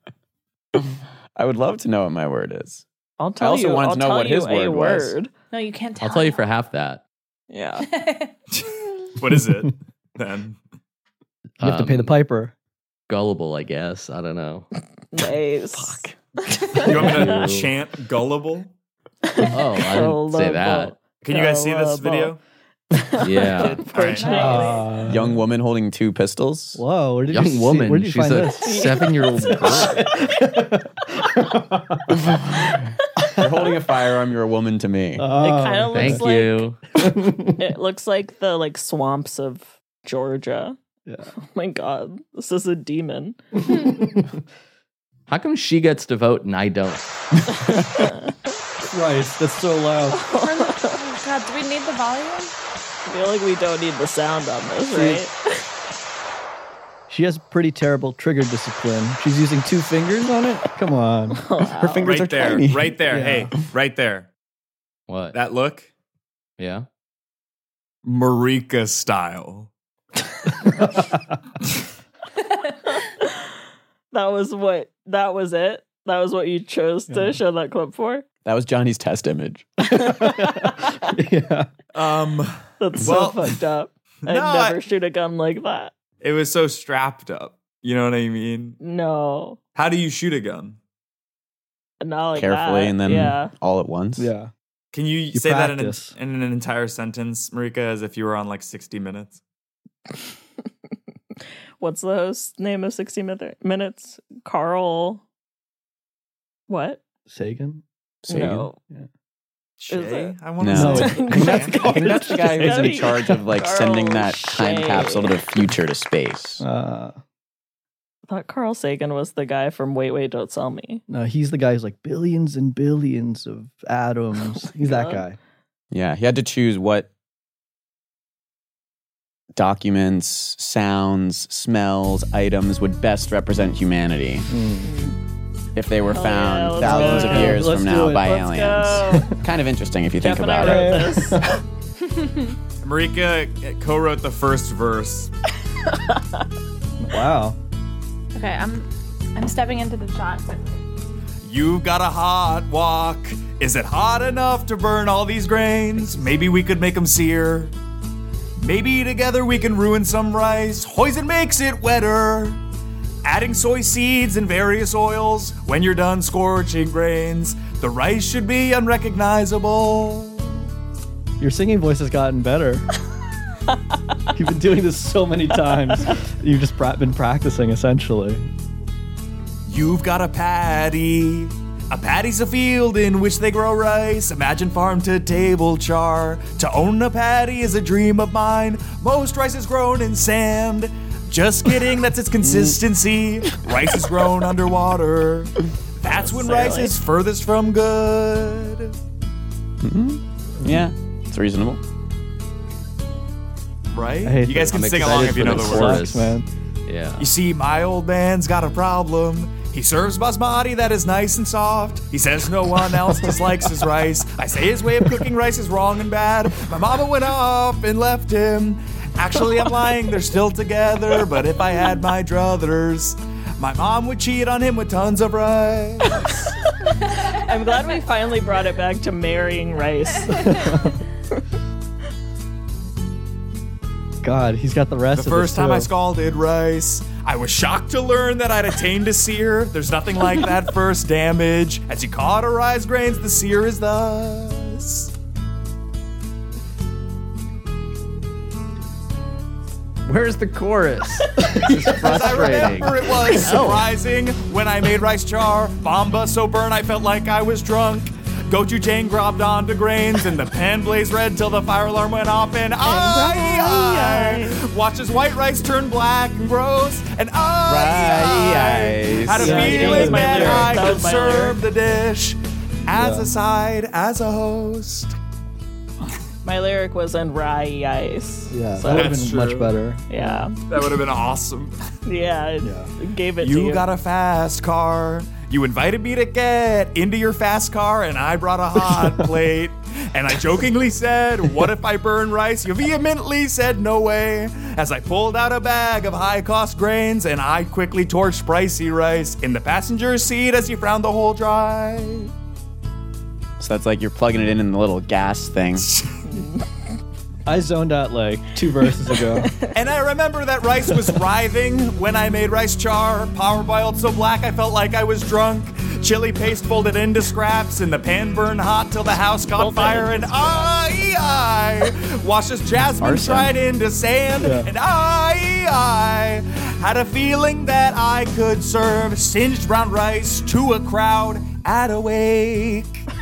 [SPEAKER 9] I would love to know what my word is.
[SPEAKER 4] I'll tell
[SPEAKER 9] also
[SPEAKER 4] you.
[SPEAKER 9] wanted to
[SPEAKER 4] I'll
[SPEAKER 9] know
[SPEAKER 4] tell
[SPEAKER 9] what
[SPEAKER 4] you
[SPEAKER 9] his
[SPEAKER 4] a
[SPEAKER 9] word was.
[SPEAKER 4] word.
[SPEAKER 10] No, you can't tell.
[SPEAKER 8] I'll tell you for half that.
[SPEAKER 4] Yeah.
[SPEAKER 5] What is it then?
[SPEAKER 6] You have to pay the
[SPEAKER 8] Um,
[SPEAKER 6] piper.
[SPEAKER 8] Gullible, I guess. I don't know.
[SPEAKER 4] Nice.
[SPEAKER 9] Fuck.
[SPEAKER 5] You want me to
[SPEAKER 8] Ew.
[SPEAKER 5] chant gullible?
[SPEAKER 8] Oh, I didn't say that.
[SPEAKER 5] Can you guys see this
[SPEAKER 4] Gullible.
[SPEAKER 5] video?
[SPEAKER 8] Yeah.
[SPEAKER 6] Uh,
[SPEAKER 9] Young woman holding two pistols.
[SPEAKER 6] Whoa, where did
[SPEAKER 8] Young
[SPEAKER 6] you see,
[SPEAKER 8] woman.
[SPEAKER 6] Where did you
[SPEAKER 8] She's
[SPEAKER 6] find
[SPEAKER 8] a
[SPEAKER 6] this?
[SPEAKER 8] seven-year-old girl.
[SPEAKER 9] You're holding a firearm. You're a woman to me.
[SPEAKER 6] Oh,
[SPEAKER 4] It kind of looks
[SPEAKER 8] Thank
[SPEAKER 4] like
[SPEAKER 8] you.
[SPEAKER 4] it looks like the like swamps of Georgia.
[SPEAKER 6] Yeah.
[SPEAKER 4] Oh my god, this is a demon.
[SPEAKER 8] How come she gets to vote and I don't?
[SPEAKER 6] Christ, that's so loud.
[SPEAKER 10] Oh God, do we need the volume?
[SPEAKER 4] I feel like we don't need the sound on this, right?
[SPEAKER 6] She has pretty terrible trigger discipline. She's using two fingers on it? Come on.
[SPEAKER 9] Her fingers are
[SPEAKER 5] Right there.
[SPEAKER 9] tiny.
[SPEAKER 5] Right there.
[SPEAKER 6] Yeah.
[SPEAKER 5] Hey, right there.
[SPEAKER 8] What?
[SPEAKER 5] That look,
[SPEAKER 8] Yeah.
[SPEAKER 5] Marika style.
[SPEAKER 4] That was what that was it. That was what you chose to
[SPEAKER 6] Yeah.
[SPEAKER 4] show that clip for.
[SPEAKER 9] That was Johnny's test image.
[SPEAKER 6] Yeah.
[SPEAKER 5] Um,
[SPEAKER 4] That's
[SPEAKER 5] Well,
[SPEAKER 4] so fucked up. I'd
[SPEAKER 5] no, I-
[SPEAKER 4] never shoot a gun like that.
[SPEAKER 5] it was so strapped up. You know what I mean?
[SPEAKER 4] No,
[SPEAKER 5] How do you shoot a gun?
[SPEAKER 4] not like
[SPEAKER 9] Carefully
[SPEAKER 4] that.
[SPEAKER 9] and then
[SPEAKER 4] yeah.
[SPEAKER 9] all at once.
[SPEAKER 6] Yeah.
[SPEAKER 5] Can you,
[SPEAKER 6] You
[SPEAKER 5] say
[SPEAKER 6] practice.
[SPEAKER 5] that in, a, in an entire sentence, Marika, as if you were on like sixty minutes?
[SPEAKER 4] What's the host's name of sixty Minutes? Carl. What?
[SPEAKER 6] Sagan?
[SPEAKER 9] Sagan?
[SPEAKER 4] No.
[SPEAKER 5] Shay?
[SPEAKER 4] it?
[SPEAKER 5] I want
[SPEAKER 9] No,
[SPEAKER 5] to
[SPEAKER 9] I
[SPEAKER 5] say.
[SPEAKER 9] think that's, I think that's the guy who's in
[SPEAKER 4] Gotta
[SPEAKER 9] charge of like
[SPEAKER 4] Carl
[SPEAKER 9] sending that time
[SPEAKER 4] Shay.
[SPEAKER 9] capsule to the future to space.
[SPEAKER 6] Uh,
[SPEAKER 4] I thought Carl Sagan was the guy from Wait, Wait, Don't Sell Me.
[SPEAKER 6] no, he's the guy who's like billions and billions of atoms. He's that
[SPEAKER 4] God.
[SPEAKER 6] guy.
[SPEAKER 9] Yeah, he had to choose what documents, sounds, smells, items would best represent humanity
[SPEAKER 6] Mm.
[SPEAKER 9] if they were
[SPEAKER 4] Hell
[SPEAKER 9] found
[SPEAKER 4] yeah, let's
[SPEAKER 9] thousands
[SPEAKER 4] go.
[SPEAKER 9] of years
[SPEAKER 6] Let's
[SPEAKER 9] from
[SPEAKER 6] do
[SPEAKER 9] now
[SPEAKER 6] it.
[SPEAKER 9] by
[SPEAKER 4] Let's
[SPEAKER 9] aliens. Kind of interesting if you think
[SPEAKER 4] Jeff and I
[SPEAKER 9] about it.
[SPEAKER 4] wrote this.
[SPEAKER 5] Marika co-wrote the first verse.
[SPEAKER 6] Wow.
[SPEAKER 10] Okay, I'm I'm stepping into the shot.
[SPEAKER 5] You've got a hot walk. Is it hot enough to burn all these grains? Maybe we could make them sear. Maybe together we can ruin some rice. Hoisin makes it wetter. Adding soy seeds and various oils. When you're done scorching grains, the rice should be unrecognizable.
[SPEAKER 6] Your singing voice has gotten better. You've been doing this so many times. You've just pra- been practicing, essentially.
[SPEAKER 5] You've got a paddy. A paddy's a field in which they grow rice. Imagine farm to table char. To own a paddy is a dream of mine. Most rice is grown in sand. Just kidding, that's its consistency. Rice is grown underwater. That's when rice is furthest from good.
[SPEAKER 9] Yeah, it's reasonable.
[SPEAKER 5] Right?
[SPEAKER 6] I hate
[SPEAKER 5] You guys
[SPEAKER 6] this.
[SPEAKER 5] can
[SPEAKER 8] I'm
[SPEAKER 5] sing along
[SPEAKER 8] excited
[SPEAKER 5] if you
[SPEAKER 8] for
[SPEAKER 5] know
[SPEAKER 8] the
[SPEAKER 5] the
[SPEAKER 8] chorus.
[SPEAKER 5] words.
[SPEAKER 6] Sucks, man.
[SPEAKER 8] Yeah.
[SPEAKER 5] You see, my old man's got a problem. He serves basmati that is nice and soft. He says no one else dislikes his rice. I say his way of cooking rice is wrong and bad. My mama went off and left him. Actually, I'm lying, they're still together. But if I had my druthers, my mom would cheat on him with tons of rice.
[SPEAKER 4] I'm glad we finally brought it back to marrying rice.
[SPEAKER 6] God, he's got the rest
[SPEAKER 5] The
[SPEAKER 6] of
[SPEAKER 5] first
[SPEAKER 6] this
[SPEAKER 5] time I
[SPEAKER 6] too.
[SPEAKER 5] scalded rice, I was shocked to learn that I'd attained a sear. There's nothing like that first damage. As you cauterize grains, the sear is thus.
[SPEAKER 8] Where's the chorus? This is
[SPEAKER 5] As I
[SPEAKER 8] frustrating.
[SPEAKER 5] remember, it was surprising when I made rice char. Bomba so burn I felt like I was drunk. Gochujang grobbed onto grains and the pan blazed red till the fire alarm went off and I, I watched as white rice turn black and gross and I, I had a
[SPEAKER 9] Rice.
[SPEAKER 6] Yeah, that
[SPEAKER 5] feeling
[SPEAKER 6] was my
[SPEAKER 5] that
[SPEAKER 6] lyric.
[SPEAKER 5] I
[SPEAKER 4] That
[SPEAKER 5] could
[SPEAKER 4] was my
[SPEAKER 5] serve the dish as
[SPEAKER 6] Yeah.
[SPEAKER 5] a side, as a host.
[SPEAKER 4] My lyric was in rye ice.
[SPEAKER 6] Yeah,
[SPEAKER 4] So,
[SPEAKER 6] that would have
[SPEAKER 5] That's
[SPEAKER 6] been
[SPEAKER 5] true.
[SPEAKER 6] much better.
[SPEAKER 4] yeah.
[SPEAKER 5] That would have been awesome.
[SPEAKER 4] Yeah. It
[SPEAKER 6] Yeah.
[SPEAKER 4] gave it to
[SPEAKER 5] You
[SPEAKER 4] you.
[SPEAKER 5] got a fast car. You invited me to get into your fast car, and I brought a hot plate. And I jokingly said, what if I burn rice? You vehemently said, no way. As I pulled out a bag of high-cost grains, and I quickly torched pricey rice in the passenger seat as you frowned the whole drive.
[SPEAKER 9] So that's like you're plugging it in in the little gas thing.
[SPEAKER 6] I zoned out like two verses ago.
[SPEAKER 5] And I remember that rice was writhing when I made rice char. Power boiled so black I felt like I was drunk. Chili paste folded into scraps, and the pan burned hot till the house caught fire. And I, I watched as Jasmine
[SPEAKER 9] Arson.
[SPEAKER 5] tried into sand.
[SPEAKER 6] Yeah.
[SPEAKER 5] And I, I had a feeling that I could serve singed brown rice to a crowd at a wake.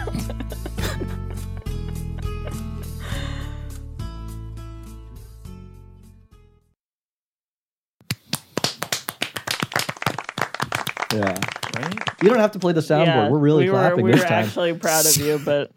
[SPEAKER 6] Yeah.
[SPEAKER 5] Right?
[SPEAKER 6] You don't have to play the soundboard.
[SPEAKER 4] Yeah,
[SPEAKER 6] we're really
[SPEAKER 4] we
[SPEAKER 6] clapping
[SPEAKER 4] were, we
[SPEAKER 6] this
[SPEAKER 4] were
[SPEAKER 6] time.
[SPEAKER 4] actually proud of you, but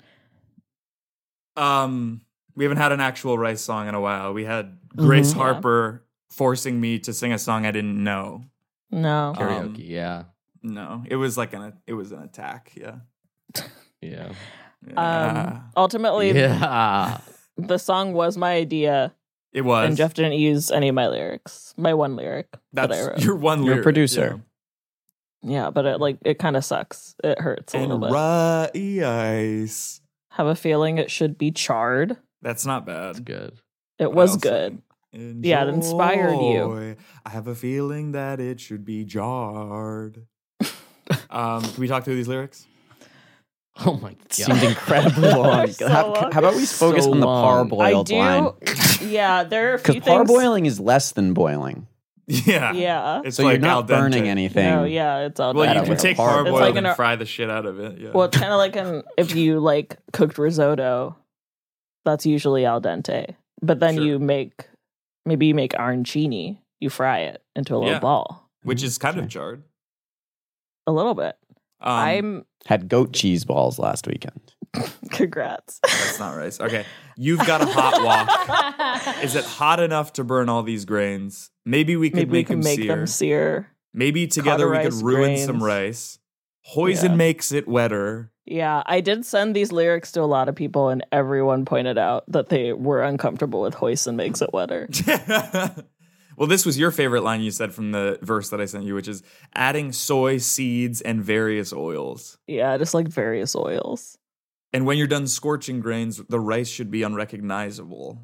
[SPEAKER 5] Um, we haven't had an actual Rice song in a while. We had Grace
[SPEAKER 4] Mhm.
[SPEAKER 5] Harper forcing me to sing a song I didn't know.
[SPEAKER 4] no.
[SPEAKER 8] Karaoke,
[SPEAKER 5] Um,
[SPEAKER 8] yeah.
[SPEAKER 5] No, it was like an it was an attack. Yeah.
[SPEAKER 8] Yeah.
[SPEAKER 5] Yeah.
[SPEAKER 4] Um, ultimately,
[SPEAKER 8] Yeah.
[SPEAKER 4] the song was my idea,
[SPEAKER 5] it was.
[SPEAKER 4] and Jeff didn't use any of my lyrics. My one lyric that I
[SPEAKER 5] That's
[SPEAKER 4] wrote.
[SPEAKER 5] your one
[SPEAKER 9] You're a
[SPEAKER 5] lyric,
[SPEAKER 9] producer.
[SPEAKER 4] Yeah, but it like it kind of sucks. It hurts a
[SPEAKER 5] Yeah.
[SPEAKER 4] little
[SPEAKER 5] And
[SPEAKER 4] bit.
[SPEAKER 5] rice.
[SPEAKER 4] Have a feeling it should be charred.
[SPEAKER 5] That's not
[SPEAKER 8] That's
[SPEAKER 5] bad.
[SPEAKER 8] good.
[SPEAKER 4] It was
[SPEAKER 5] I'll
[SPEAKER 4] good.
[SPEAKER 5] sing.
[SPEAKER 4] Yeah, it inspired you.
[SPEAKER 5] Enjoy. I have a feeling that it should be jarred. um, can we talk through these lyrics?
[SPEAKER 8] Oh my god.
[SPEAKER 9] Seemed incredibly long.
[SPEAKER 4] So
[SPEAKER 9] how,
[SPEAKER 4] long.
[SPEAKER 9] how about we focus
[SPEAKER 8] So
[SPEAKER 9] on the
[SPEAKER 8] long.
[SPEAKER 4] I
[SPEAKER 9] parboiled
[SPEAKER 4] do.
[SPEAKER 9] line?
[SPEAKER 4] Yeah, there are a
[SPEAKER 9] Because
[SPEAKER 4] few things.
[SPEAKER 9] parboiling is less than boiling.
[SPEAKER 5] Yeah.
[SPEAKER 4] Yeah.
[SPEAKER 5] It's
[SPEAKER 9] So
[SPEAKER 5] like
[SPEAKER 9] you're not
[SPEAKER 5] al dente.
[SPEAKER 9] burning anything.
[SPEAKER 4] No, yeah, it's all
[SPEAKER 5] Well,
[SPEAKER 4] done.
[SPEAKER 5] you
[SPEAKER 9] That
[SPEAKER 5] can
[SPEAKER 9] was
[SPEAKER 5] take
[SPEAKER 9] hard.
[SPEAKER 5] parboiled
[SPEAKER 4] It's like
[SPEAKER 5] and
[SPEAKER 4] an-
[SPEAKER 5] fry the shit out of it. Yeah.
[SPEAKER 4] Well, it's kind of like an if you like cooked risotto, that's usually al dente. But then
[SPEAKER 5] Sure.
[SPEAKER 4] you make maybe you make arancini, you fry it into a little
[SPEAKER 5] Yeah.
[SPEAKER 4] ball,
[SPEAKER 5] Which is kind
[SPEAKER 9] Sure.
[SPEAKER 5] of jarred.
[SPEAKER 4] a little bit.
[SPEAKER 5] Um,
[SPEAKER 4] I'm
[SPEAKER 9] Had goat cheese balls last weekend.
[SPEAKER 4] congrats.
[SPEAKER 5] That's not rice. Okay. You've got a hot wok. Is it hot enough to burn all these grains? Maybe we could
[SPEAKER 4] Maybe we
[SPEAKER 5] make
[SPEAKER 4] can
[SPEAKER 5] them
[SPEAKER 4] make
[SPEAKER 5] sear.
[SPEAKER 4] them sear.
[SPEAKER 5] Maybe together we could
[SPEAKER 4] Cauterize
[SPEAKER 5] ruin
[SPEAKER 4] grains.
[SPEAKER 5] some rice. Hoisin
[SPEAKER 4] Yeah.
[SPEAKER 5] makes it wetter.
[SPEAKER 4] Yeah, I did send these lyrics to a lot of people, and everyone pointed out that they were uncomfortable with hoisin makes it wetter.
[SPEAKER 5] Well, this was your favorite line you said from the verse that I sent you, which is adding soy seeds and various oils.
[SPEAKER 4] Yeah, just like various oils.
[SPEAKER 5] And when you're done scorching grains, the rice should be unrecognizable.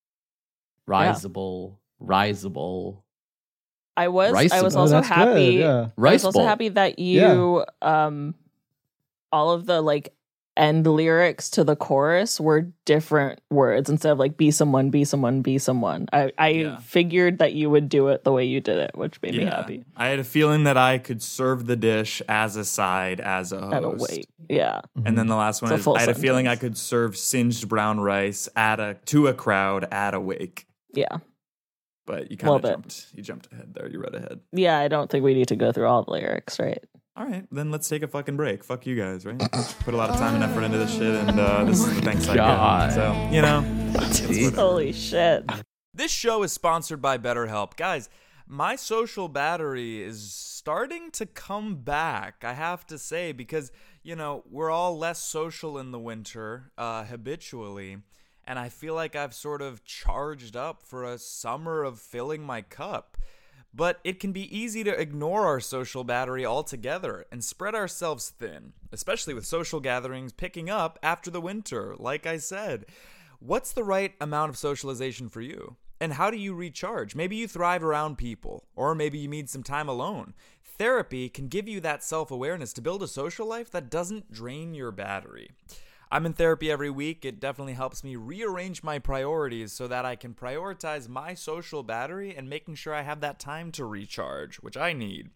[SPEAKER 8] Riseable. Riseable.
[SPEAKER 4] I was
[SPEAKER 8] Rice
[SPEAKER 4] I was
[SPEAKER 8] bowl.
[SPEAKER 6] Oh,
[SPEAKER 4] also
[SPEAKER 6] that's good,
[SPEAKER 4] happy.
[SPEAKER 6] yeah.
[SPEAKER 4] I
[SPEAKER 8] Rice
[SPEAKER 4] was also
[SPEAKER 8] bowl.
[SPEAKER 4] happy that you um all of the like end lyrics to the chorus were different words instead of like be someone, be someone, be someone. I, I
[SPEAKER 5] Yeah.
[SPEAKER 4] figured that you would do it the way you did it, which made me
[SPEAKER 5] Yeah.
[SPEAKER 4] happy.
[SPEAKER 5] I had a feeling that I could serve the dish as a side, as a host.
[SPEAKER 4] At a wait. Yeah.
[SPEAKER 5] And then the last one
[SPEAKER 4] It's a
[SPEAKER 5] is
[SPEAKER 4] full
[SPEAKER 5] I had a feeling I
[SPEAKER 4] sentence.
[SPEAKER 5] could serve singed brown rice at a to a crowd at a wake.
[SPEAKER 4] Yeah.
[SPEAKER 5] But you kind
[SPEAKER 4] Little
[SPEAKER 5] of
[SPEAKER 4] bit.
[SPEAKER 5] jumped. You jumped ahead there. You read ahead.
[SPEAKER 4] Yeah, I don't think we need to go through all the lyrics, right?
[SPEAKER 5] All right, then let's take a fucking break. Fuck you guys, right? Put a lot of time and effort into this shit, and uh, this is the thanks I
[SPEAKER 8] God.
[SPEAKER 5] get. So you know.
[SPEAKER 4] Holy shit.
[SPEAKER 5] This show is sponsored by BetterHelp. Guys, my social battery is starting to come back, I have to say, because, you know, we're all less social in the winter, uh, habitually, and I feel like I've sort of charged up for a summer of filling my cup. But it can be easy to ignore our social battery altogether and spread ourselves thin, especially with social gatherings picking up after the winter, like I said. What's the right amount of socialization for you? And how do you recharge? Maybe you thrive around people, or maybe you need some time alone. Therapy can give you that self-awareness to build a social life that doesn't drain your battery. I'm in therapy every week. It definitely helps me rearrange my priorities so that I can prioritize my social battery and making sure I have that time to recharge, which I need.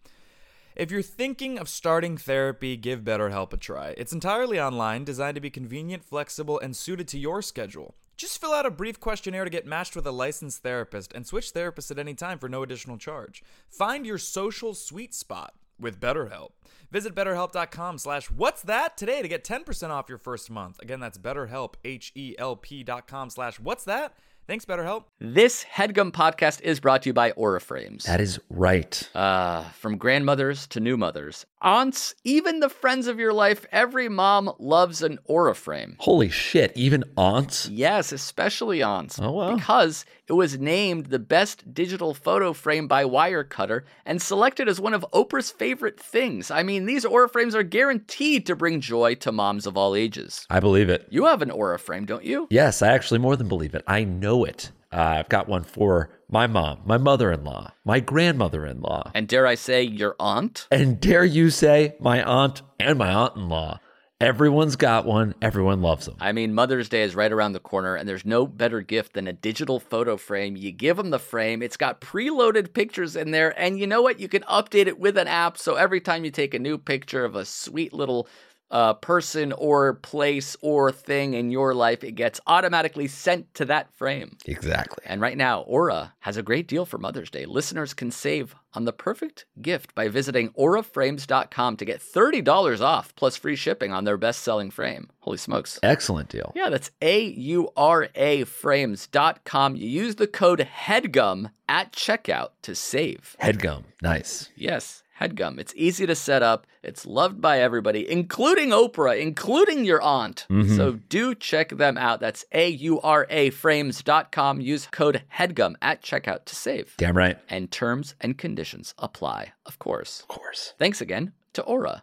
[SPEAKER 5] If you're thinking of starting therapy, give BetterHelp a try. It's entirely online, designed to be convenient, flexible, and suited to your schedule. Just fill out a brief questionnaire to get matched with a licensed therapist and switch therapists at any time for no additional charge. Find your social sweet spot with BetterHelp. Visit betterhelp.com slash what's that today to get ten percent off your first month. Again, that's betterhelp, H-E-L-P dot com slash what's that. Thanks, BetterHelp.
[SPEAKER 8] This HeadGum podcast is brought to you by Auraframes.
[SPEAKER 11] That is right.
[SPEAKER 8] Uh, from grandmothers to new mothers, aunts, even the friends of your life, every mom loves an Auraframe.
[SPEAKER 11] Holy shit, even aunts?
[SPEAKER 8] Yes, especially aunts.
[SPEAKER 11] Oh, wow.
[SPEAKER 8] Because it was named the best digital photo frame by Wirecutter and selected as one of Oprah's favorite things. I mean, these Auraframes are guaranteed to bring joy to moms of all ages.
[SPEAKER 11] I believe it.
[SPEAKER 8] You have an Auraframe, don't you?
[SPEAKER 11] Yes, I actually more than believe it. I know it. Uh, I've got one for my mom, my mother-in-law, my grandmother-in-law.
[SPEAKER 8] And dare I say, your aunt?
[SPEAKER 11] And dare you say, my aunt and my aunt-in-law. Everyone's got one. Everyone loves them.
[SPEAKER 8] I mean, Mother's Day is right around the corner, and there's no better gift than a digital photo frame. You give them the frame. It's got preloaded pictures in there, and you know what? You can update it with an app, so every time you take a new picture of a sweet little uh, person or place or thing in your life, it gets automatically sent to that frame.
[SPEAKER 11] Exactly.
[SPEAKER 8] And right now, Aura has a great deal for Mother's Day. Listeners can save on the perfect gift by visiting aura frames dot com to get thirty dollars off plus free shipping on their best-selling frame. Holy smokes.
[SPEAKER 11] Excellent deal.
[SPEAKER 8] Yeah, that's A U R A frames dot com. You use the code HEADGUM at checkout to save.
[SPEAKER 11] Headgum. Nice.
[SPEAKER 8] Yes, HEADGUM. It's easy to set up. It's loved by everybody, including Oprah, including your aunt.
[SPEAKER 11] Mm-hmm.
[SPEAKER 8] So do check them out. That's A U R A frames dot com. Use code HEADGUM at checkout to save.
[SPEAKER 11] Damn right.
[SPEAKER 8] And terms and conditions apply, of course.
[SPEAKER 11] Of course.
[SPEAKER 8] Thanks again to Aura.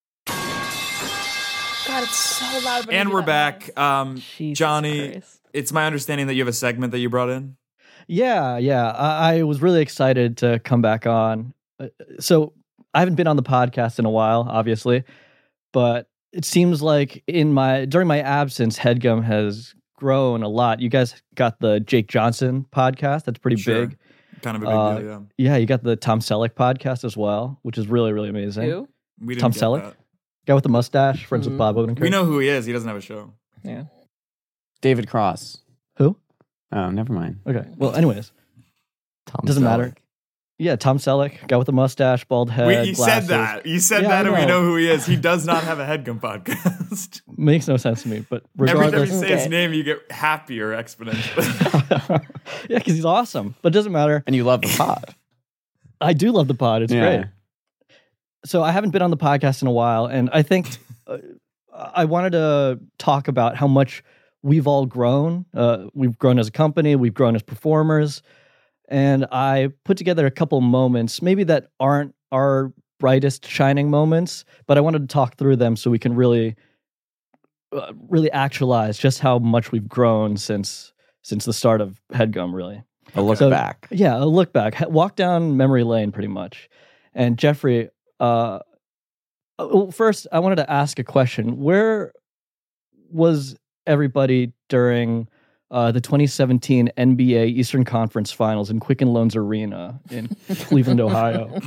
[SPEAKER 10] God, it's so loud. when you
[SPEAKER 5] And
[SPEAKER 10] do
[SPEAKER 5] we're
[SPEAKER 10] that
[SPEAKER 5] back. Um,
[SPEAKER 4] Jesus
[SPEAKER 5] Johnny,
[SPEAKER 4] Christ.
[SPEAKER 5] it's my understanding that you have a segment that you brought in.
[SPEAKER 6] Yeah, yeah. I, I was really excited to come back on. Uh, So I haven't been on the podcast in a while, obviously, but it seems like in my during my absence, HeadGum has grown a lot. You guys got the Jake Johnson podcast. That's pretty
[SPEAKER 5] Sure.
[SPEAKER 6] big.
[SPEAKER 5] Kind of a big
[SPEAKER 6] Uh,
[SPEAKER 5] deal, yeah.
[SPEAKER 6] Yeah, you got the Tom Selleck podcast as well, which is really, really amazing.
[SPEAKER 4] Who?
[SPEAKER 5] We didn't
[SPEAKER 6] Tom
[SPEAKER 5] get
[SPEAKER 6] Selleck?
[SPEAKER 5] that.
[SPEAKER 6] Guy with the mustache, friends
[SPEAKER 4] Mhm.
[SPEAKER 6] with Bob Odenkirk.
[SPEAKER 5] We know who he is. He doesn't have a show.
[SPEAKER 4] Yeah.
[SPEAKER 9] David Cross.
[SPEAKER 6] Who?
[SPEAKER 9] Oh, never mind.
[SPEAKER 6] Okay. Well, anyways,
[SPEAKER 9] Tom
[SPEAKER 6] doesn't
[SPEAKER 9] Selleck.
[SPEAKER 6] matter. Yeah, Tom Selleck, guy with the mustache, bald head.
[SPEAKER 5] We, you
[SPEAKER 6] glasses.
[SPEAKER 5] said that. You said
[SPEAKER 6] Yeah,
[SPEAKER 5] that,
[SPEAKER 6] I
[SPEAKER 5] and we
[SPEAKER 6] know.
[SPEAKER 5] know who he is. He does not have a HeadGum podcast.
[SPEAKER 6] Makes no sense to me, but
[SPEAKER 5] Every time you
[SPEAKER 6] regardless,
[SPEAKER 5] say his name, you get happier exponentially.
[SPEAKER 6] yeah, because he's awesome. But it doesn't matter.
[SPEAKER 9] And you love the pod.
[SPEAKER 6] I do love the pod. It's
[SPEAKER 9] Yeah.
[SPEAKER 6] great. So I haven't been on the podcast in a while, and I think uh, I wanted to talk about how much we've all grown. Uh, we've grown as a company. We've grown as performers. And I put together a couple moments, maybe that aren't our brightest shining moments, but I wanted to talk through them so we can really, uh, really actualize just how much we've grown since since the start of HeadGum, really.
[SPEAKER 9] A look
[SPEAKER 6] So,
[SPEAKER 9] back.
[SPEAKER 6] Yeah, a look back. Ha- Walk down memory lane, pretty much. And Jeffrey, uh, well, first, I wanted to ask a question. Where was everybody during uh, the twenty seventeen N B A Eastern Conference Finals in Quicken Loans Arena in Cleveland, Ohio?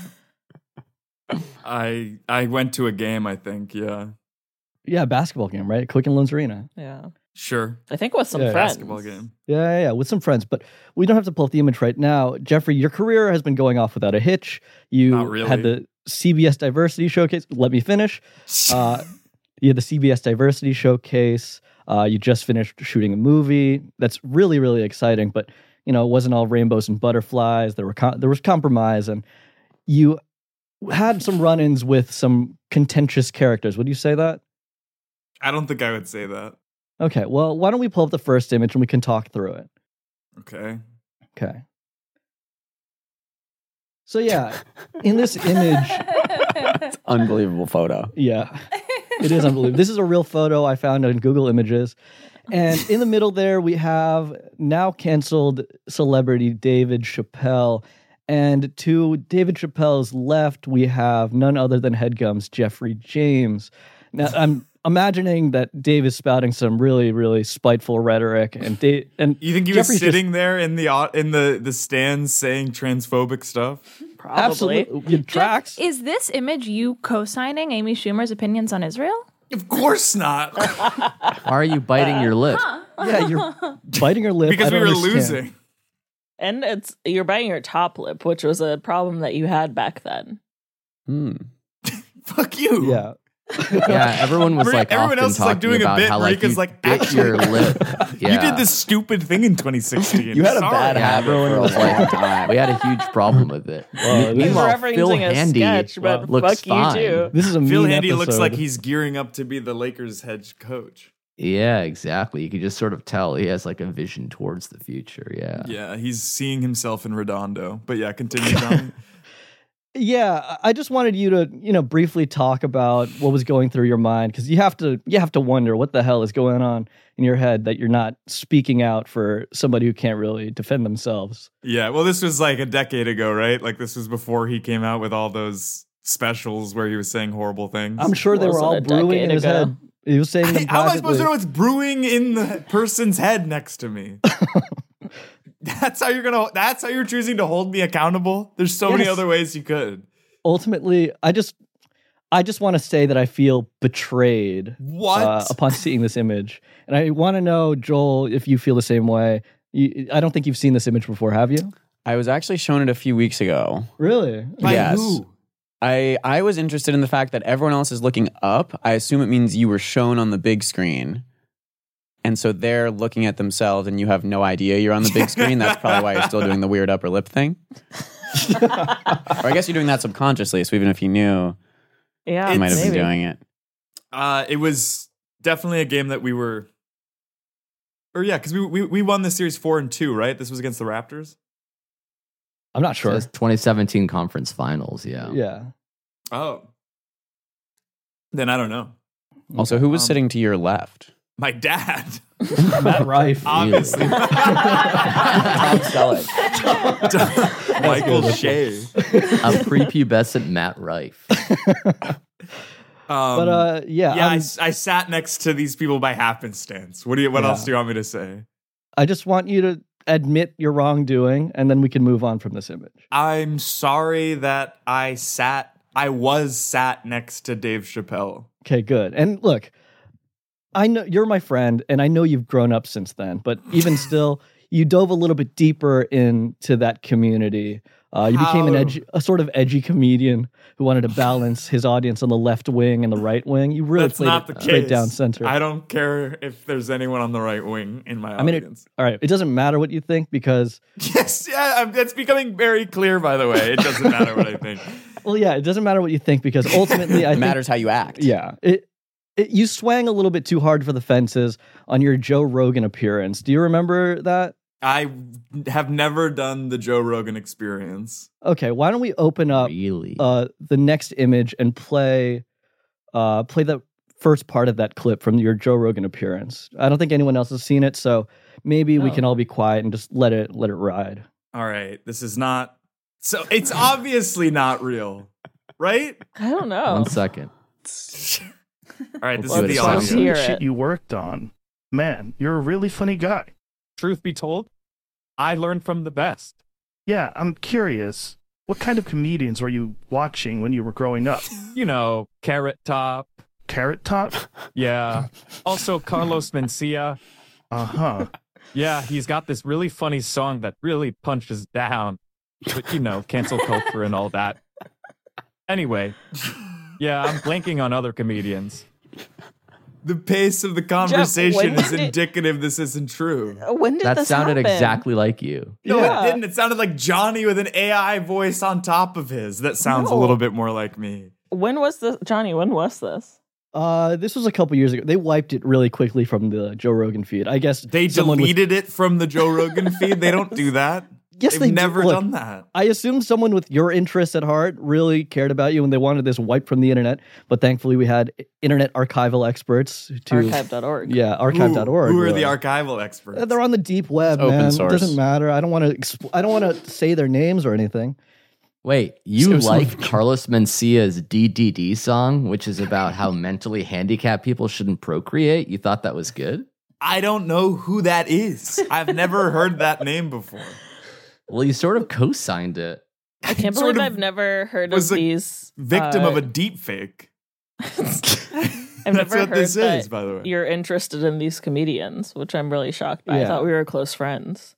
[SPEAKER 5] I I went to a game, I think, yeah.
[SPEAKER 6] Yeah, basketball game, right? Quicken Loans Arena.
[SPEAKER 4] Yeah.
[SPEAKER 5] Sure.
[SPEAKER 4] I think with some
[SPEAKER 6] Yeah.
[SPEAKER 4] friends.
[SPEAKER 5] Basketball game.
[SPEAKER 6] Yeah, yeah, yeah, with some friends. But we don't have to pull up the image right now. Jeffrey, your career has been going off without a hitch. You
[SPEAKER 5] Not really.
[SPEAKER 6] had the C B S Diversity Showcase. Let me finish. Uh, you had the C B S Diversity Showcase. Uh, you just finished shooting a movie. That's really, really exciting. But, you know, it wasn't all rainbows and butterflies. There were com- there was compromise. And you had some run-ins with some contentious characters. Would you say that?
[SPEAKER 5] I don't think I would say that.
[SPEAKER 6] Okay, well, why don't we pull up the first image and we can talk through it.
[SPEAKER 5] Okay.
[SPEAKER 6] Okay. So yeah, in this image,
[SPEAKER 9] It's an unbelievable photo.
[SPEAKER 6] yeah, it is unbelievable. This is a real photo I found on Google Images. And in the middle there, we have now canceled celebrity David Chappelle. And to David Chappelle's left, we have none other than HeadGum's Jeffrey James. Now, I'm imagining that Dave is spouting some really, really spiteful rhetoric. And Dave, and
[SPEAKER 5] You think he
[SPEAKER 6] Jeffrey's
[SPEAKER 5] was
[SPEAKER 6] just-
[SPEAKER 5] sitting there in the au- in the, the stands saying transphobic stuff?
[SPEAKER 4] Probably.
[SPEAKER 6] Absolutely. It tracks.
[SPEAKER 10] Is this image you co-signing Amy Schumer's opinions on Israel?
[SPEAKER 5] Of course not.
[SPEAKER 8] Why are you biting your lip?
[SPEAKER 6] Yeah, you're biting your lip.
[SPEAKER 5] Because
[SPEAKER 6] I
[SPEAKER 5] we
[SPEAKER 6] don't
[SPEAKER 5] were
[SPEAKER 6] understand.
[SPEAKER 5] losing.
[SPEAKER 4] And it's you're biting your top lip, which was a problem that you had back then.
[SPEAKER 9] Hmm.
[SPEAKER 5] Fuck you.
[SPEAKER 6] Yeah.
[SPEAKER 8] Yeah, everyone was
[SPEAKER 5] Every-
[SPEAKER 8] like
[SPEAKER 5] everyone
[SPEAKER 8] often
[SPEAKER 5] else is like
[SPEAKER 8] talking
[SPEAKER 5] doing a
[SPEAKER 8] about
[SPEAKER 5] bit.
[SPEAKER 8] how like
[SPEAKER 5] Marika's
[SPEAKER 8] you
[SPEAKER 5] like,
[SPEAKER 8] bit
[SPEAKER 5] actually,
[SPEAKER 8] your lip. Yeah.
[SPEAKER 5] You did this stupid thing in twenty sixteen.
[SPEAKER 9] You had a
[SPEAKER 5] Sorry.
[SPEAKER 9] bad
[SPEAKER 8] Yeah,
[SPEAKER 9] habit
[SPEAKER 8] everyone
[SPEAKER 9] for a
[SPEAKER 8] was
[SPEAKER 9] long
[SPEAKER 8] like,
[SPEAKER 9] time.
[SPEAKER 8] we had a huge problem with it.
[SPEAKER 6] Whoa,
[SPEAKER 8] Me-
[SPEAKER 6] this is
[SPEAKER 8] Meanwhile,
[SPEAKER 4] referencing
[SPEAKER 8] Phil
[SPEAKER 4] a
[SPEAKER 8] Handy
[SPEAKER 4] sketch, but
[SPEAKER 8] looks
[SPEAKER 4] fuck you
[SPEAKER 8] fine.
[SPEAKER 4] too.
[SPEAKER 6] This is a
[SPEAKER 5] Phil
[SPEAKER 6] mean
[SPEAKER 5] Handy looks
[SPEAKER 6] episode.
[SPEAKER 5] like he's gearing up to be the Lakers head coach.
[SPEAKER 8] Yeah, exactly. You can just sort of tell he has like a vision towards the future. Yeah.
[SPEAKER 5] Yeah, he's seeing himself in Redondo. But yeah, continue, John.
[SPEAKER 6] Yeah, I just wanted you to, you know, briefly talk about what was going through your mind, because you have to, you have to wonder what the hell is going on in your head that you're not speaking out for somebody who can't really defend themselves.
[SPEAKER 5] Yeah, well, this was like a decade ago, right? Like this was before he came out with all those specials where he was saying horrible things.
[SPEAKER 6] I'm sure they were all brewing in his head. He was saying them
[SPEAKER 5] How am I supposed
[SPEAKER 6] privately.
[SPEAKER 5] to know what's brewing in the person's head next to me? That's how you're gonna. That's how you're choosing to hold me accountable. There's so many
[SPEAKER 6] Yes.
[SPEAKER 5] other ways you could.
[SPEAKER 6] Ultimately, I just, I just want to say that I feel betrayed.
[SPEAKER 5] What?
[SPEAKER 6] Uh, upon seeing this image, and I want to know, Joel, if you feel the same way. You, I don't think you've seen this image before, have you?
[SPEAKER 9] I was actually shown it a few weeks ago.
[SPEAKER 6] Really?
[SPEAKER 5] By
[SPEAKER 9] yes.
[SPEAKER 5] who?
[SPEAKER 9] I, I was interested in the fact that everyone else is looking up. I assume it means you were shown on the big screen. And so they're looking at themselves and you have no idea you're on the big screen. That's probably why you're still doing the weird upper lip thing. Or I guess you're doing that subconsciously. So even if you knew,
[SPEAKER 4] Yeah,
[SPEAKER 9] you might have been
[SPEAKER 4] maybe.
[SPEAKER 9] doing it.
[SPEAKER 5] Uh, it was definitely a game that we were. Or yeah, because we, we we won the series four and two, right? This was against the Raptors.
[SPEAKER 6] I'm not sure.
[SPEAKER 12] Says twenty seventeen conference finals. Yeah.
[SPEAKER 6] Yeah.
[SPEAKER 5] Oh. Then I don't know.
[SPEAKER 9] Also, who was
[SPEAKER 5] Um,
[SPEAKER 9] sitting to your left?
[SPEAKER 5] My dad.
[SPEAKER 6] Matt Rife.
[SPEAKER 5] Obviously.
[SPEAKER 9] Tom Selleck.
[SPEAKER 5] Michael Shea.
[SPEAKER 12] A prepubescent Matt Rife.
[SPEAKER 5] Um,
[SPEAKER 6] But uh, yeah,
[SPEAKER 5] yeah, I,
[SPEAKER 6] I'm-
[SPEAKER 5] s- I sat next to these people by happenstance. What do you? What
[SPEAKER 6] Yeah.
[SPEAKER 5] else do you want me to say?
[SPEAKER 6] I just want you to admit your wrongdoing, and then we can move on from this image.
[SPEAKER 5] I'm sorry that I sat. I was sat next to Dave Chappelle.
[SPEAKER 6] Okay, good. And look, I know you're my friend, and I know you've grown up since then. But even still, you dove a little bit deeper into that community. Uh, you became an
[SPEAKER 5] How?
[SPEAKER 6] edgy, a sort of edgy comedian who wanted to balance his audience on the left wing and the right wing. You really
[SPEAKER 5] That's
[SPEAKER 6] played
[SPEAKER 5] not
[SPEAKER 6] it
[SPEAKER 5] the
[SPEAKER 6] straight
[SPEAKER 5] case.
[SPEAKER 6] down center.
[SPEAKER 5] I don't care if there's anyone on the right wing in my
[SPEAKER 6] I mean, it,
[SPEAKER 5] audience.
[SPEAKER 6] all right, it doesn't matter what you think because,
[SPEAKER 5] Yes, yeah, I'm, it's becoming very clear. By the way, it doesn't matter what I think.
[SPEAKER 6] well, yeah, it doesn't matter what you think because ultimately, I
[SPEAKER 9] It
[SPEAKER 6] think,
[SPEAKER 9] matters how you act.
[SPEAKER 6] yeah, it, it you swang a little bit too hard for the fences on your Joe Rogan appearance. Do you remember that?
[SPEAKER 5] I have never done the Joe Rogan experience.
[SPEAKER 6] Okay, why don't we open up
[SPEAKER 12] Really?
[SPEAKER 6] uh, the next image and play uh, play the first part of that clip from your Joe Rogan appearance. I don't think anyone else has seen it, so maybe we
[SPEAKER 4] Oh.
[SPEAKER 6] can all be quiet and just let it let it ride.
[SPEAKER 5] All right, this is not. So it's obviously not real, right?
[SPEAKER 4] I don't know.
[SPEAKER 12] One second.
[SPEAKER 5] All right, this
[SPEAKER 12] Let's
[SPEAKER 5] is the
[SPEAKER 12] do it.
[SPEAKER 4] Let's
[SPEAKER 5] audio.
[SPEAKER 4] hear
[SPEAKER 13] shit
[SPEAKER 4] it.
[SPEAKER 13] you worked on. Man, you're a really funny guy.
[SPEAKER 14] Truth be told, I learned from the best.
[SPEAKER 13] Yeah, I'm curious. What kind of comedians were you watching when you were growing up?
[SPEAKER 14] You know, Carrot Top.
[SPEAKER 13] Carrot Top?
[SPEAKER 14] Yeah. Also, Carlos Mencia.
[SPEAKER 13] Uh-huh.
[SPEAKER 14] Yeah, he's got this really funny song that really punches down. But, you know, cancel culture and all that. Anyway, yeah, I'm blanking on other comedians.
[SPEAKER 5] The pace of the conversation
[SPEAKER 4] when
[SPEAKER 5] is
[SPEAKER 4] did it-
[SPEAKER 5] indicative this isn't true.
[SPEAKER 4] When did
[SPEAKER 12] That
[SPEAKER 4] this
[SPEAKER 12] sounded
[SPEAKER 4] happen?
[SPEAKER 12] exactly like you.
[SPEAKER 5] No,
[SPEAKER 4] Yeah.
[SPEAKER 5] it didn't. It sounded like Johnny with an A I voice on top of his. That sounds a
[SPEAKER 4] No.
[SPEAKER 5] little bit more like me.
[SPEAKER 4] When was this, Johnny? When was this?
[SPEAKER 6] Uh, this was a couple years ago. They wiped it really quickly from the Joe Rogan feed. I guess
[SPEAKER 5] They
[SPEAKER 6] someone with-
[SPEAKER 5] deleted it from the Joe Rogan feed. They don't do that.
[SPEAKER 6] Yes,
[SPEAKER 5] They've
[SPEAKER 6] they do.
[SPEAKER 5] never
[SPEAKER 6] Look,
[SPEAKER 5] done that.
[SPEAKER 6] I assume someone with your interests at heart really cared about you and they wanted this wiped from the internet. But thankfully, we had internet archival experts to
[SPEAKER 4] archive dot org.
[SPEAKER 6] Yeah, archive dot org.
[SPEAKER 5] Who, who are
[SPEAKER 6] really.
[SPEAKER 5] the archival experts?
[SPEAKER 6] Uh, They're on the deep web,
[SPEAKER 9] It's open
[SPEAKER 6] man.
[SPEAKER 9] source.
[SPEAKER 6] It doesn't matter. I don't want to. Exp- I don't want to say their names or anything.
[SPEAKER 12] Wait, you
[SPEAKER 9] So
[SPEAKER 12] like
[SPEAKER 9] some-
[SPEAKER 12] Carlos Mencia's D D D song, which is about how mentally handicapped people shouldn't procreate? You thought that was good?
[SPEAKER 5] I don't know who that is. I've never heard that name before.
[SPEAKER 12] Well, you sort of co-signed it.
[SPEAKER 4] I can't
[SPEAKER 5] Sort
[SPEAKER 4] believe
[SPEAKER 5] of
[SPEAKER 4] I've never heard of
[SPEAKER 5] was a
[SPEAKER 4] these.
[SPEAKER 5] Victim
[SPEAKER 4] uh,
[SPEAKER 5] of a deep fake.
[SPEAKER 4] I've
[SPEAKER 5] That's
[SPEAKER 4] never
[SPEAKER 5] what
[SPEAKER 4] heard
[SPEAKER 5] this
[SPEAKER 4] that
[SPEAKER 5] is, by the way.
[SPEAKER 4] you're interested in these comedians, which I'm really shocked by. I
[SPEAKER 6] Yeah.
[SPEAKER 4] thought we were close friends.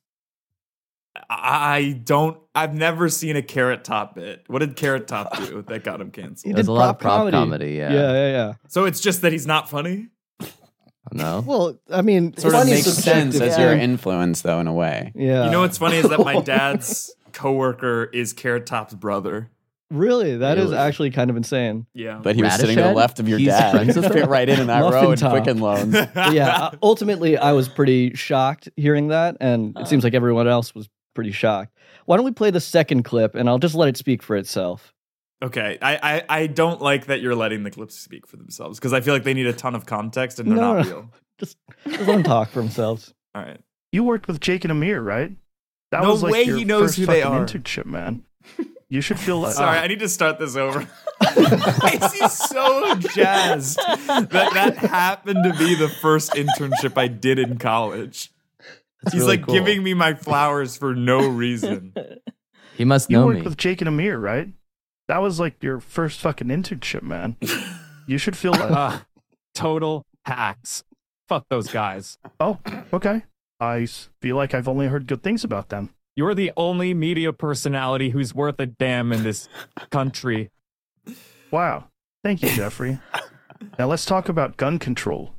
[SPEAKER 5] I don't. I've never seen a Carrot Top bit. What did Carrot Top do that got him
[SPEAKER 6] He
[SPEAKER 5] canceled?
[SPEAKER 12] There's
[SPEAKER 6] did
[SPEAKER 12] a lot of
[SPEAKER 6] prop
[SPEAKER 12] prop comedy, yeah.
[SPEAKER 6] yeah, yeah, yeah.
[SPEAKER 5] So it's just that he's not funny.
[SPEAKER 12] No?
[SPEAKER 6] Well, I mean,
[SPEAKER 9] Sort of
[SPEAKER 6] funny
[SPEAKER 9] makes
[SPEAKER 6] subjective,
[SPEAKER 9] sense as
[SPEAKER 6] yeah.
[SPEAKER 9] your influence, though, in a way.
[SPEAKER 6] Yeah.
[SPEAKER 5] You know what's funny is that my dad's coworker is Carrot Top's brother.
[SPEAKER 6] Really, that is
[SPEAKER 12] Really?
[SPEAKER 6] actually kind of insane.
[SPEAKER 5] Yeah,
[SPEAKER 9] But he was sitting to the
[SPEAKER 12] Radished?
[SPEAKER 9] left of your
[SPEAKER 12] He's
[SPEAKER 9] dad.
[SPEAKER 12] friends with
[SPEAKER 9] Fit
[SPEAKER 12] him?
[SPEAKER 9] right in in that
[SPEAKER 6] Muffin
[SPEAKER 9] row in
[SPEAKER 6] top.
[SPEAKER 9] Quicken Loans.
[SPEAKER 6] But yeah, uh, ultimately, I was pretty shocked hearing that, and it seems like everyone else was pretty shocked. Why don't we play the second clip, and I'll just let it speak for itself.
[SPEAKER 5] Okay, I, I, I don't like that you're letting the clips speak for themselves because I feel like they need a ton of context and they're
[SPEAKER 6] No,
[SPEAKER 5] not
[SPEAKER 6] no.
[SPEAKER 5] real.
[SPEAKER 6] Just, just let them talk for themselves.
[SPEAKER 5] All right.
[SPEAKER 13] You worked with Jake and Amir, right? That
[SPEAKER 5] No
[SPEAKER 13] was like
[SPEAKER 5] way
[SPEAKER 13] your
[SPEAKER 5] he knows
[SPEAKER 13] first
[SPEAKER 5] who they
[SPEAKER 13] fucking
[SPEAKER 5] are.
[SPEAKER 13] internship, man. You should feel like
[SPEAKER 5] Sorry, I need to start this over. He's so jazzed that that happened to be the first internship I did in college.
[SPEAKER 12] That's
[SPEAKER 5] He's
[SPEAKER 12] really
[SPEAKER 5] like
[SPEAKER 12] cool.
[SPEAKER 5] giving me my flowers for no reason.
[SPEAKER 12] He must
[SPEAKER 13] You
[SPEAKER 12] know
[SPEAKER 13] worked
[SPEAKER 12] me.
[SPEAKER 13] with Jake and Amir, right? That was like your first fucking internship, man. You should feel like.
[SPEAKER 14] Uh, total hacks. Fuck those guys.
[SPEAKER 13] Oh, okay. I s- feel like I've only heard good things about them.
[SPEAKER 14] You're the only media personality who's worth a damn in this country.
[SPEAKER 13] Wow. Thank you, Jeffrey. Now let's talk about gun control.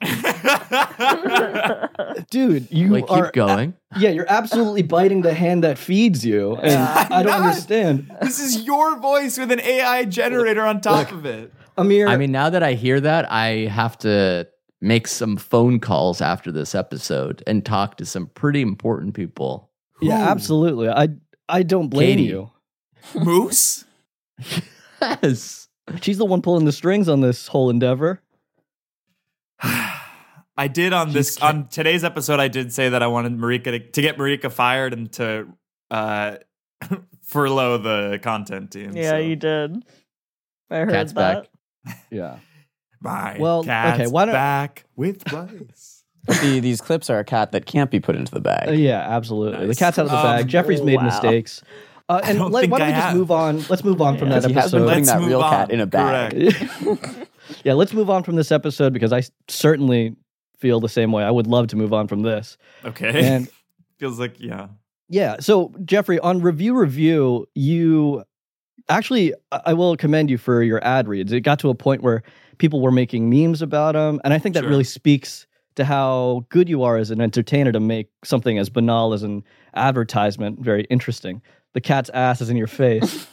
[SPEAKER 6] Dude, you
[SPEAKER 12] Wait, keep
[SPEAKER 6] are
[SPEAKER 12] going.
[SPEAKER 6] Yeah, you're absolutely biting the hand that feeds you, and I don't
[SPEAKER 5] not.
[SPEAKER 6] understand.
[SPEAKER 5] This is your voice with an A I generator on top of it.
[SPEAKER 6] Amir,
[SPEAKER 12] I mean, now that I hear that, I have to make some phone calls after this episode and talk to some pretty important people.
[SPEAKER 6] yeah, absolutely. I I don't blame
[SPEAKER 12] Katie.
[SPEAKER 6] you.
[SPEAKER 5] Moose?
[SPEAKER 12] Yes.
[SPEAKER 6] She's the one pulling the strings on this whole endeavor.
[SPEAKER 5] I did on this on today's episode. I did say that I wanted Marika to, to get Marika fired and to uh, furlough the content team.
[SPEAKER 4] Yeah,
[SPEAKER 5] so.
[SPEAKER 4] you did. I heard
[SPEAKER 12] Cat's
[SPEAKER 4] that.
[SPEAKER 12] back.
[SPEAKER 6] Yeah.
[SPEAKER 5] My
[SPEAKER 6] Well,
[SPEAKER 5] cat's
[SPEAKER 6] okay, why don't-
[SPEAKER 5] back with rice.
[SPEAKER 9] The, these clips are a cat that can't be put into the bag.
[SPEAKER 6] Uh, yeah, absolutely. The
[SPEAKER 5] Nice.
[SPEAKER 6] cat's out of the
[SPEAKER 5] Um,
[SPEAKER 6] bag. Jeffrey's made
[SPEAKER 4] wow.
[SPEAKER 6] mistakes. Uh, and
[SPEAKER 5] don't
[SPEAKER 6] let,
[SPEAKER 5] think
[SPEAKER 6] why don't
[SPEAKER 5] I
[SPEAKER 6] we just
[SPEAKER 5] have.
[SPEAKER 6] move on? Let's move on from
[SPEAKER 4] Yeah.
[SPEAKER 6] that
[SPEAKER 9] He has been
[SPEAKER 6] episode.
[SPEAKER 9] putting
[SPEAKER 5] Let's
[SPEAKER 9] that
[SPEAKER 5] move
[SPEAKER 9] real
[SPEAKER 5] on.
[SPEAKER 9] cat in a bag.
[SPEAKER 6] Yeah, let's move on from this episode because I certainly feel the same way. I would love to move on from this.
[SPEAKER 5] Okay.
[SPEAKER 6] And
[SPEAKER 5] Feels like, yeah.
[SPEAKER 6] yeah, so Jeffrey, on Review Review, you actually, I I will commend you for your ad reads. It got to a point where people were making memes about them, and I think that
[SPEAKER 5] Sure.
[SPEAKER 6] really speaks to how good you are as an entertainer to make something as banal as an advertisement very interesting. The cat's ass is in your face.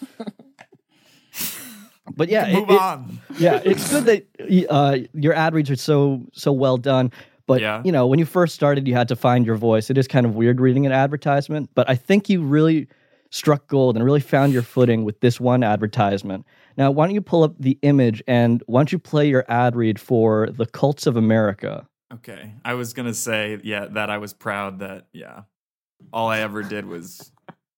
[SPEAKER 6] But yeah, it-
[SPEAKER 5] Move
[SPEAKER 6] it-
[SPEAKER 5] on.
[SPEAKER 6] yeah, it's good that uh, your ad reads are so so well done. But
[SPEAKER 5] Yeah.
[SPEAKER 6] you know, when you first started, you had to find your voice. It is kind of weird reading an advertisement, but I think you really struck gold and really found your footing with this one advertisement. Now, why don't you pull up the image and why don't you play your ad read for the Cults of America?
[SPEAKER 5] Okay. I was going to say, yeah, that I was proud that, yeah, all I ever did was,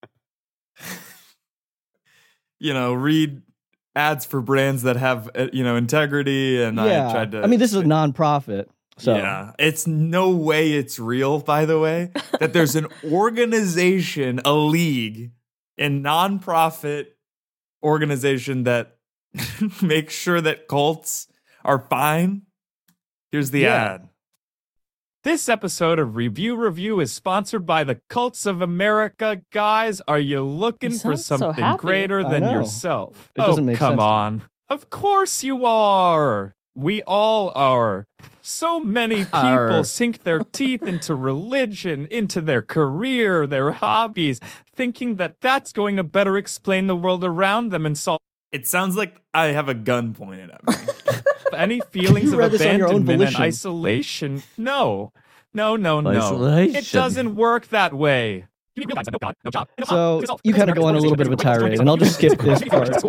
[SPEAKER 5] you know, read ads for brands that have, uh, you know, integrity. And
[SPEAKER 6] yeah,
[SPEAKER 5] I tried to.
[SPEAKER 6] I mean, this is a nonprofit, so
[SPEAKER 5] Yeah, it's no way it's real, by the way, that there's an organization, a league, a nonprofit organization that makes sure that cults are fine. Here's the
[SPEAKER 6] Yeah.
[SPEAKER 5] ad.
[SPEAKER 14] This episode of Review Review is sponsored by the Cults of America. Guys, are you looking
[SPEAKER 4] You
[SPEAKER 14] for
[SPEAKER 4] sound so
[SPEAKER 14] something
[SPEAKER 4] happy.
[SPEAKER 14] greater
[SPEAKER 6] I
[SPEAKER 14] than
[SPEAKER 6] know.
[SPEAKER 14] yourself?
[SPEAKER 6] It doesn't
[SPEAKER 14] oh,
[SPEAKER 6] make
[SPEAKER 14] come
[SPEAKER 6] sense to me.
[SPEAKER 14] on. Of course you are. We all are. So many people
[SPEAKER 12] Arr.
[SPEAKER 14] sink their teeth into religion, into their career, their hobbies, thinking that that's going to better explain the world around them and solve
[SPEAKER 5] It sounds like I have a gun pointed at me.
[SPEAKER 14] any feelings
[SPEAKER 6] You
[SPEAKER 14] of
[SPEAKER 6] read this on your own
[SPEAKER 14] abandonment and
[SPEAKER 6] volition.
[SPEAKER 14] isolation. No, no, no, no. It
[SPEAKER 12] Isolation.
[SPEAKER 14] doesn't work that way. You realize that no God, no job, no
[SPEAKER 6] So,
[SPEAKER 14] mom, result,
[SPEAKER 6] you kinda go on a little bit of a tirade, and I'll just skip this part.
[SPEAKER 14] It's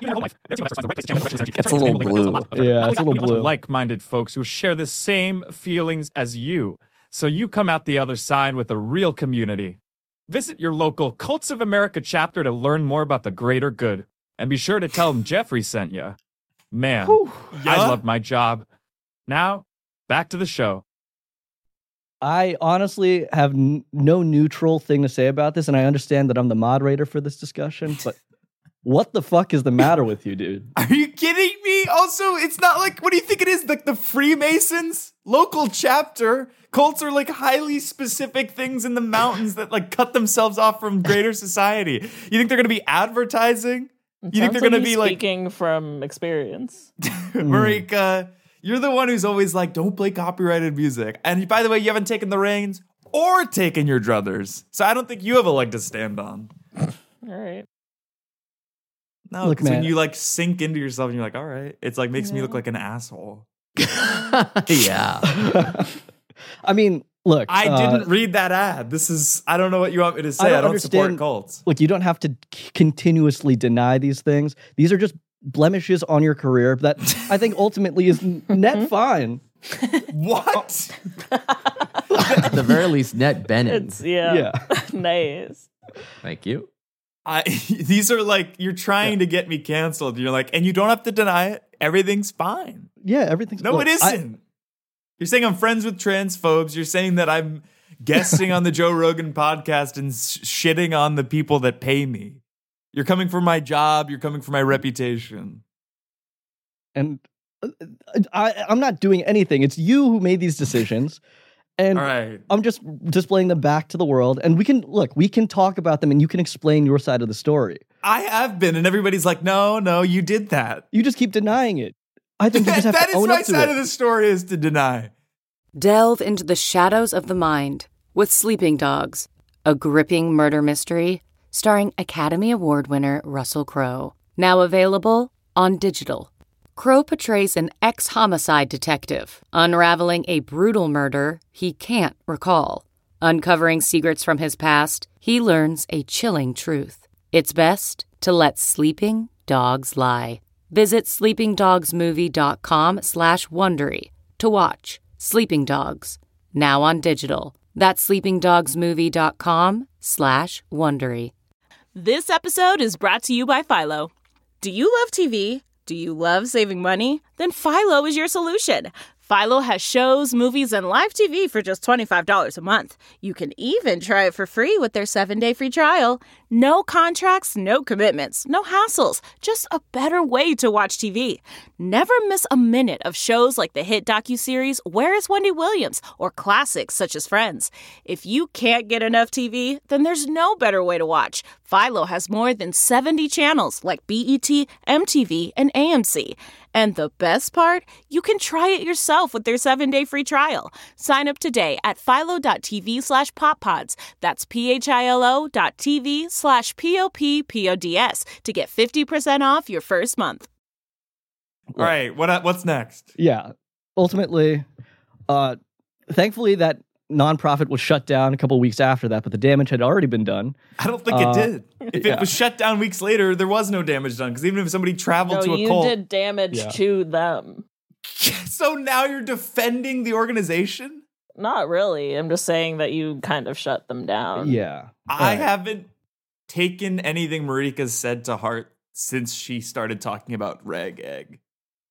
[SPEAKER 9] a little blue.
[SPEAKER 6] Yeah, it's a little blue.
[SPEAKER 14] Like-minded folks who share the same feelings as you, so you come out the other side with a real community. Visit your local Cults of America chapter to learn more about the greater good, and be sure to tell them Jeffrey sent you. Man, I
[SPEAKER 5] Yeah?
[SPEAKER 14] love my job. Now, back to the show.
[SPEAKER 6] I honestly have n- no neutral thing to say about this, and I understand that I'm the moderator for this discussion, but what the fuck is the matter with you, dude?
[SPEAKER 5] Are you kidding me? Also, it's not like, what do you think it is? Like the Freemasons? Local chapter? Cults are like highly specific things in the mountains that like cut themselves off from greater society. You think they're going to be advertising?
[SPEAKER 4] It
[SPEAKER 5] You think
[SPEAKER 4] sounds
[SPEAKER 5] they're going to
[SPEAKER 4] he's
[SPEAKER 5] be like,
[SPEAKER 4] speaking from experience?
[SPEAKER 5] Marika, you're the one who's always like, don't play copyrighted music. And by the way, you haven't taken the reins or taken your druthers. So I don't think you have a leg to stand on.
[SPEAKER 4] All right.
[SPEAKER 5] No,
[SPEAKER 6] Look,
[SPEAKER 5] because when
[SPEAKER 6] man.
[SPEAKER 5] you like sink into yourself and you're like, all right, it's like makes me look like an asshole.
[SPEAKER 12] Yeah.
[SPEAKER 6] I mean, Look,
[SPEAKER 5] I
[SPEAKER 6] uh,
[SPEAKER 5] didn't read that ad. This is, I don't know what you want me to say.
[SPEAKER 6] I
[SPEAKER 5] I
[SPEAKER 6] don't,
[SPEAKER 5] don't,
[SPEAKER 6] understand.
[SPEAKER 5] support cults.
[SPEAKER 6] Look, you don't have to c- continuously deny these things. These are just blemishes on your career that I think ultimately is n- net fine.
[SPEAKER 5] What?
[SPEAKER 12] At the very least, net Bennett.
[SPEAKER 4] It's, yeah.
[SPEAKER 6] Yeah.
[SPEAKER 4] Nice.
[SPEAKER 12] Thank you.
[SPEAKER 5] I, these are like, you're trying to get me canceled. You're like, and you don't have to deny it. Everything's fine.
[SPEAKER 6] Yeah, everything's
[SPEAKER 5] No,
[SPEAKER 6] look,
[SPEAKER 5] it isn't.
[SPEAKER 6] I,
[SPEAKER 5] You're saying I'm friends with transphobes. You're saying that I'm guesting on the Joe Rogan podcast and sh- shitting on the people that pay me. You're coming for my job. You're coming for my reputation.
[SPEAKER 6] And I, I'm not doing anything. It's you who made these decisions. And
[SPEAKER 5] All right.
[SPEAKER 6] I'm just displaying them back to the world. And we can, look, we can talk about them and you can explain your side of the story.
[SPEAKER 5] I have been, and everybody's like, no, no, you did that.
[SPEAKER 6] You just keep denying it. I think you just have
[SPEAKER 5] That
[SPEAKER 6] to
[SPEAKER 5] is
[SPEAKER 6] own
[SPEAKER 5] my
[SPEAKER 6] up to
[SPEAKER 5] side
[SPEAKER 6] it.
[SPEAKER 5] of the story, is to deny.
[SPEAKER 3] Delve into the shadows of the mind with Sleeping Dogs, a gripping murder mystery starring Academy Award winner Russell Crowe. Now available on digital. Crowe portrays an ex-homicide detective unraveling a brutal murder he can't recall. Uncovering secrets from his past, he learns a chilling truth. It's best to let sleeping dogs lie. Visit sleepingdogsmovie.com slash Wondery to watch Sleeping Dogs, now on digital. That's sleepingdogsmovie.com slash Wondery.
[SPEAKER 15] This episode is brought to you by Philo. Do you love T V? Do you love saving money? Then Philo is your solution. Philo has shows, movies, and live T V for just twenty-five dollars a month. You can even try it for free with their seven-day free trial. No contracts, no commitments, no hassles. Just a better way to watch T V. Never miss a minute of shows like the hit docuseries Where is Wendy Williams? Or classics such as Friends. If you can't get enough T V, then there's no better way to watch. Philo has more than seventy channels like B E T, M T V, and A M C. And the best part? You can try it yourself with their seven-day free trial. Sign up today at philo.tv slash poppods. That's P-H-I-L-O dot TV slash P-O-P-P-O-D-S to get fifty percent off your first month.
[SPEAKER 5] All right, what what's next?
[SPEAKER 6] Yeah. Ultimately, uh, thankfully that nonprofit was shut down a couple of weeks after that, but the damage had already been done.
[SPEAKER 5] I don't think
[SPEAKER 6] Uh,
[SPEAKER 5] it did. If
[SPEAKER 6] yeah.
[SPEAKER 5] it was shut down weeks later, there was no damage done. Because even if somebody traveled
[SPEAKER 4] No,
[SPEAKER 5] to a
[SPEAKER 4] you
[SPEAKER 5] cult,
[SPEAKER 4] did damage
[SPEAKER 6] Yeah.
[SPEAKER 4] to them.
[SPEAKER 5] so now you're defending the organization.
[SPEAKER 4] Not really. I'm just saying that you kind of shut them down.
[SPEAKER 6] Yeah.
[SPEAKER 5] I
[SPEAKER 6] Right.
[SPEAKER 5] haven't taken anything Marika's said to heart since she started talking about rag egg.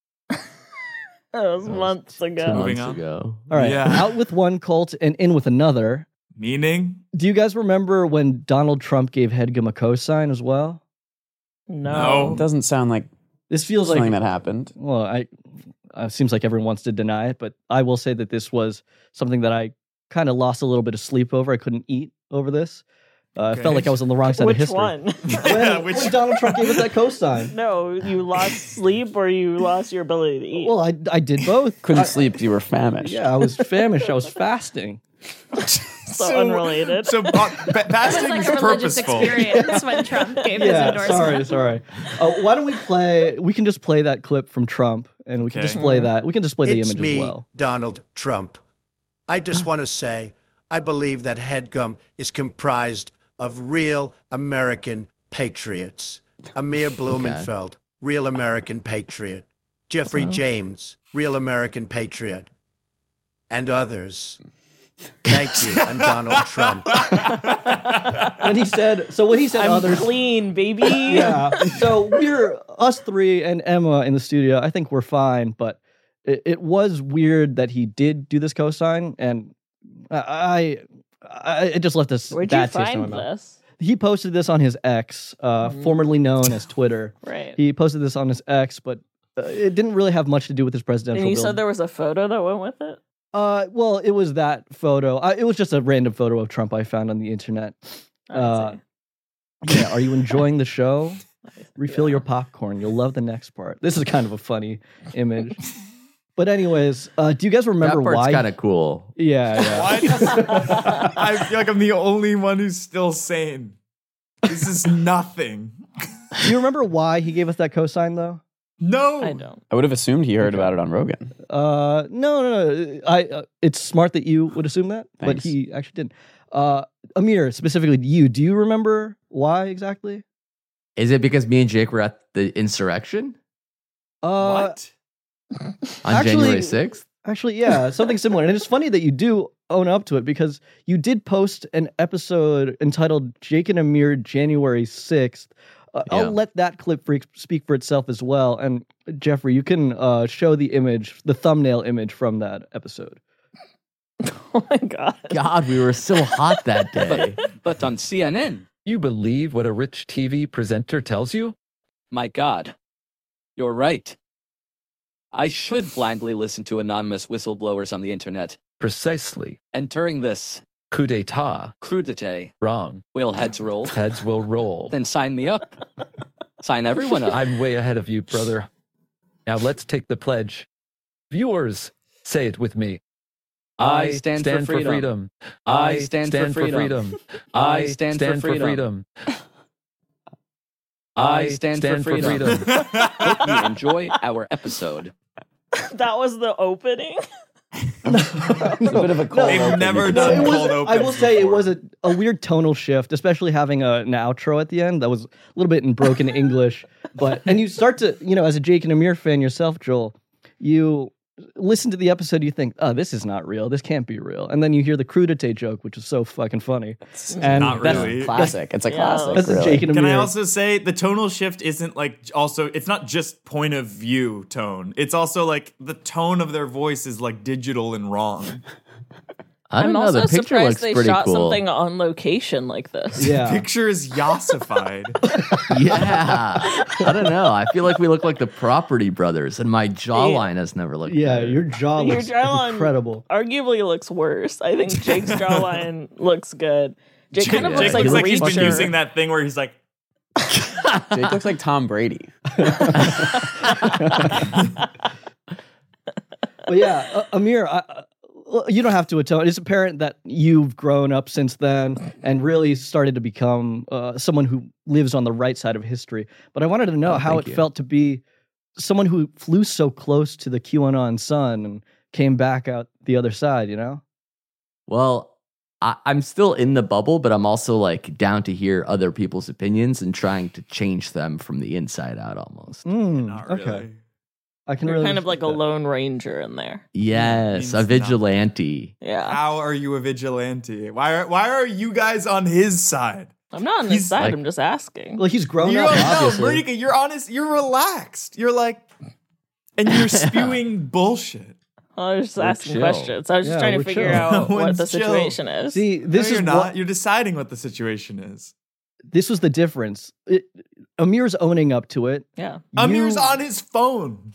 [SPEAKER 4] That was months
[SPEAKER 12] Two
[SPEAKER 4] ago.
[SPEAKER 5] Moving
[SPEAKER 12] months
[SPEAKER 5] on.
[SPEAKER 12] ago.
[SPEAKER 6] All right.
[SPEAKER 5] Yeah.
[SPEAKER 6] Out with one cult and in with another.
[SPEAKER 5] Meaning?
[SPEAKER 6] Do you guys remember when Donald Trump gave Headgum a cosign as well?
[SPEAKER 4] No.
[SPEAKER 9] It doesn't sound like
[SPEAKER 6] This feels
[SPEAKER 9] something
[SPEAKER 6] like
[SPEAKER 9] that happened.
[SPEAKER 6] well, I uh, seems like everyone wants to deny it, but I will say that this was something that I kind of lost a little bit of sleep over. I couldn't eat over this. Uh, I
[SPEAKER 5] Okay.
[SPEAKER 6] felt like I was on the wrong side
[SPEAKER 4] Which
[SPEAKER 6] of history.
[SPEAKER 4] one?
[SPEAKER 6] When,
[SPEAKER 5] Which-
[SPEAKER 6] when Donald Trump gave us that cosign.
[SPEAKER 4] No, you lost sleep or you lost your ability to eat.
[SPEAKER 6] Well, I I did both.
[SPEAKER 9] Couldn't
[SPEAKER 6] I-
[SPEAKER 9] sleep because you were famished.
[SPEAKER 6] Yeah, I was famished. I was fasting.
[SPEAKER 4] so, unrelated.
[SPEAKER 5] So uh, pa-
[SPEAKER 10] It was
[SPEAKER 5] fasting
[SPEAKER 10] like
[SPEAKER 5] is
[SPEAKER 10] a religious
[SPEAKER 5] purposeful.
[SPEAKER 10] experience when Trump gave his
[SPEAKER 6] Yeah,
[SPEAKER 10] endorsement.
[SPEAKER 6] sorry, sorry. Uh, why don't we play? We can just play that clip from Trump, and we can
[SPEAKER 5] Okay.
[SPEAKER 6] display that. We can display the
[SPEAKER 16] It's
[SPEAKER 6] image
[SPEAKER 16] me,
[SPEAKER 6] as well.
[SPEAKER 16] Donald Trump. I just want to say I believe that Headgum is comprised of real American patriots. Amir Blumenfeld, real American patriot. Jeffrey James, real American patriot. And others. Thank you. I'm Donald Trump.
[SPEAKER 6] When he said, so when he said
[SPEAKER 4] I'm
[SPEAKER 6] others,
[SPEAKER 4] clean, baby.
[SPEAKER 6] yeah. So we're us three and Emma in the studio. I think we're fine, but it, it was weird that he did do this cosign, and I, I, it just left this
[SPEAKER 4] Where'd you
[SPEAKER 6] bad taste in my
[SPEAKER 4] find
[SPEAKER 6] mouth.
[SPEAKER 4] this?
[SPEAKER 6] He posted this on his X, uh, formerly known as Twitter.
[SPEAKER 4] Right.
[SPEAKER 6] He posted this on his X, but uh, it didn't really have much to do with his presidential.
[SPEAKER 4] And you
[SPEAKER 6] build.
[SPEAKER 4] said there was a photo that went with it?
[SPEAKER 6] Uh, well, it was that photo. Uh, it was just a random photo of Trump I found on the internet. Uh, yeah, are you enjoying the show? Refill your popcorn. You'll love the next part. This is kind of a funny image. But anyways, uh, do you guys remember
[SPEAKER 12] That part's
[SPEAKER 6] why?
[SPEAKER 12] kind of cool.
[SPEAKER 6] Yeah, yeah.
[SPEAKER 5] Why? I feel like I'm the only one who's still sane. This is nothing.
[SPEAKER 6] Do you remember why he gave us that cosign though?
[SPEAKER 5] No,
[SPEAKER 4] I don't.
[SPEAKER 9] I would have assumed he heard about it on Rogan.
[SPEAKER 6] Uh, no, no, no. I. Uh, it's smart that you would assume that, but
[SPEAKER 9] Thanks.
[SPEAKER 6] he actually didn't. Uh, Amir, specifically you, do you remember why exactly?
[SPEAKER 12] Is it because me and Jake were at the insurrection
[SPEAKER 6] Uh,
[SPEAKER 5] what?
[SPEAKER 12] on
[SPEAKER 6] Actually-
[SPEAKER 12] January sixth?
[SPEAKER 6] Actually, yeah, something similar. And it's funny that you do own up to it because you did post an episode entitled Jake and Amir January sixth. Uh,
[SPEAKER 12] Yeah.
[SPEAKER 6] I'll let that clip for, speak for itself as well. And Jeffrey, you can uh, show the image, the thumbnail image from that episode.
[SPEAKER 4] Oh my god.
[SPEAKER 12] God, we were so hot that day.
[SPEAKER 17] But on C N N,
[SPEAKER 11] You believe what a rich T V presenter tells you?
[SPEAKER 17] my God, you're right. I should blindly listen to anonymous whistleblowers on the internet.
[SPEAKER 11] Precisely.
[SPEAKER 17] Entering this
[SPEAKER 11] Coup d'etat.
[SPEAKER 17] crudité,
[SPEAKER 11] Wrong.
[SPEAKER 17] will heads roll?
[SPEAKER 11] Heads will roll.
[SPEAKER 17] Then sign me up. Sign everyone up.
[SPEAKER 11] I'm way ahead of you, brother. Now let's take the pledge. Viewers, say it with me.
[SPEAKER 17] I stand for freedom. I stand for freedom. I stand for freedom. I stand for freedom. Hope you enjoy our episode.
[SPEAKER 4] That was the opening.
[SPEAKER 9] It's a bit of a cold
[SPEAKER 5] They've
[SPEAKER 9] open.
[SPEAKER 5] never
[SPEAKER 6] No,
[SPEAKER 5] done
[SPEAKER 6] it was,
[SPEAKER 5] cold open.
[SPEAKER 6] I will say it
[SPEAKER 5] before.
[SPEAKER 6] was a, a weird tonal shift, especially having a, an outro at the end that was a little bit in broken English. But and you start to, you know, as a Jake and Amir fan yourself, Joel, you listen to the episode, you think, oh, this is not real. This can't be real. And then you hear the crudité joke, which is so fucking funny. And
[SPEAKER 5] not
[SPEAKER 6] that's-
[SPEAKER 5] really.
[SPEAKER 9] Classic. It's a
[SPEAKER 4] Yeah.
[SPEAKER 9] classic.
[SPEAKER 6] That's a
[SPEAKER 9] really.
[SPEAKER 6] Jake and
[SPEAKER 5] Can
[SPEAKER 6] Amir.
[SPEAKER 5] I also say the tonal shift isn't like also it's not just point of view tone. It's also like the tone of their voice is like digital and wrong.
[SPEAKER 12] I don't
[SPEAKER 4] I'm
[SPEAKER 12] know.
[SPEAKER 4] also
[SPEAKER 12] The picture
[SPEAKER 4] surprised
[SPEAKER 12] looks
[SPEAKER 4] they
[SPEAKER 12] pretty
[SPEAKER 4] shot
[SPEAKER 12] cool.
[SPEAKER 4] something on location like this.
[SPEAKER 6] Yeah.
[SPEAKER 5] Picture is yassified.
[SPEAKER 12] Yeah. I don't know. I feel like we look like the Property Brothers, and my jawline has never looked
[SPEAKER 6] Yeah,
[SPEAKER 12] better.
[SPEAKER 6] your jaw
[SPEAKER 4] Your
[SPEAKER 6] looks
[SPEAKER 4] jawline
[SPEAKER 6] incredible.
[SPEAKER 4] arguably looks worse. I think Jake's jawline looks good. Jake
[SPEAKER 5] Jake,
[SPEAKER 4] kind of
[SPEAKER 5] Jake
[SPEAKER 4] looks like,
[SPEAKER 5] looks like he's been
[SPEAKER 4] Reacher.
[SPEAKER 5] using that thing where he's like,
[SPEAKER 9] Jake looks like Tom Brady.
[SPEAKER 6] But yeah, uh, Amir, I, uh, you don't have to atone. It's apparent that you've grown up since then and really started to become uh, someone who lives on the right side of history. But I wanted to know
[SPEAKER 12] Oh,
[SPEAKER 6] how
[SPEAKER 12] thank
[SPEAKER 6] it
[SPEAKER 12] you.
[SPEAKER 6] felt to be someone who flew so close to the QAnon sun and came back out the other side, you know?
[SPEAKER 12] Well, I, I'm still in the bubble, but I'm also like down to hear other people's opinions and trying to change them from the inside out almost.
[SPEAKER 6] Mm,
[SPEAKER 5] not
[SPEAKER 6] okay.
[SPEAKER 5] really.
[SPEAKER 6] I can
[SPEAKER 4] You're
[SPEAKER 6] really
[SPEAKER 4] kind of like a
[SPEAKER 6] respect that.
[SPEAKER 4] lone ranger in there.
[SPEAKER 12] Yes,
[SPEAKER 5] means
[SPEAKER 12] a vigilante.
[SPEAKER 4] Yeah.
[SPEAKER 5] How are you a vigilante? Why are why are you guys on his side?
[SPEAKER 4] I'm not on his
[SPEAKER 5] He's
[SPEAKER 4] side.
[SPEAKER 12] like-
[SPEAKER 4] I'm just asking.
[SPEAKER 6] Well, he's grown
[SPEAKER 5] You
[SPEAKER 6] up,
[SPEAKER 5] don't know,
[SPEAKER 6] obviously.
[SPEAKER 5] Marika, you're honest, you're relaxed. You're like and you're spewing bullshit.
[SPEAKER 4] I was just
[SPEAKER 12] We're
[SPEAKER 4] asking
[SPEAKER 12] chill.
[SPEAKER 4] questions. I was just
[SPEAKER 6] Yeah,
[SPEAKER 4] trying to
[SPEAKER 6] we're
[SPEAKER 4] figure
[SPEAKER 6] chill.
[SPEAKER 4] out
[SPEAKER 5] No
[SPEAKER 4] what the
[SPEAKER 5] one's chill.
[SPEAKER 4] situation is.
[SPEAKER 6] See, this
[SPEAKER 5] no,
[SPEAKER 6] is
[SPEAKER 5] you're not.
[SPEAKER 6] what,
[SPEAKER 5] You're deciding what the situation is.
[SPEAKER 6] this was the difference. It, Amir's owning up to it.
[SPEAKER 4] Yeah.
[SPEAKER 5] Amir's
[SPEAKER 6] You-
[SPEAKER 5] on his phone.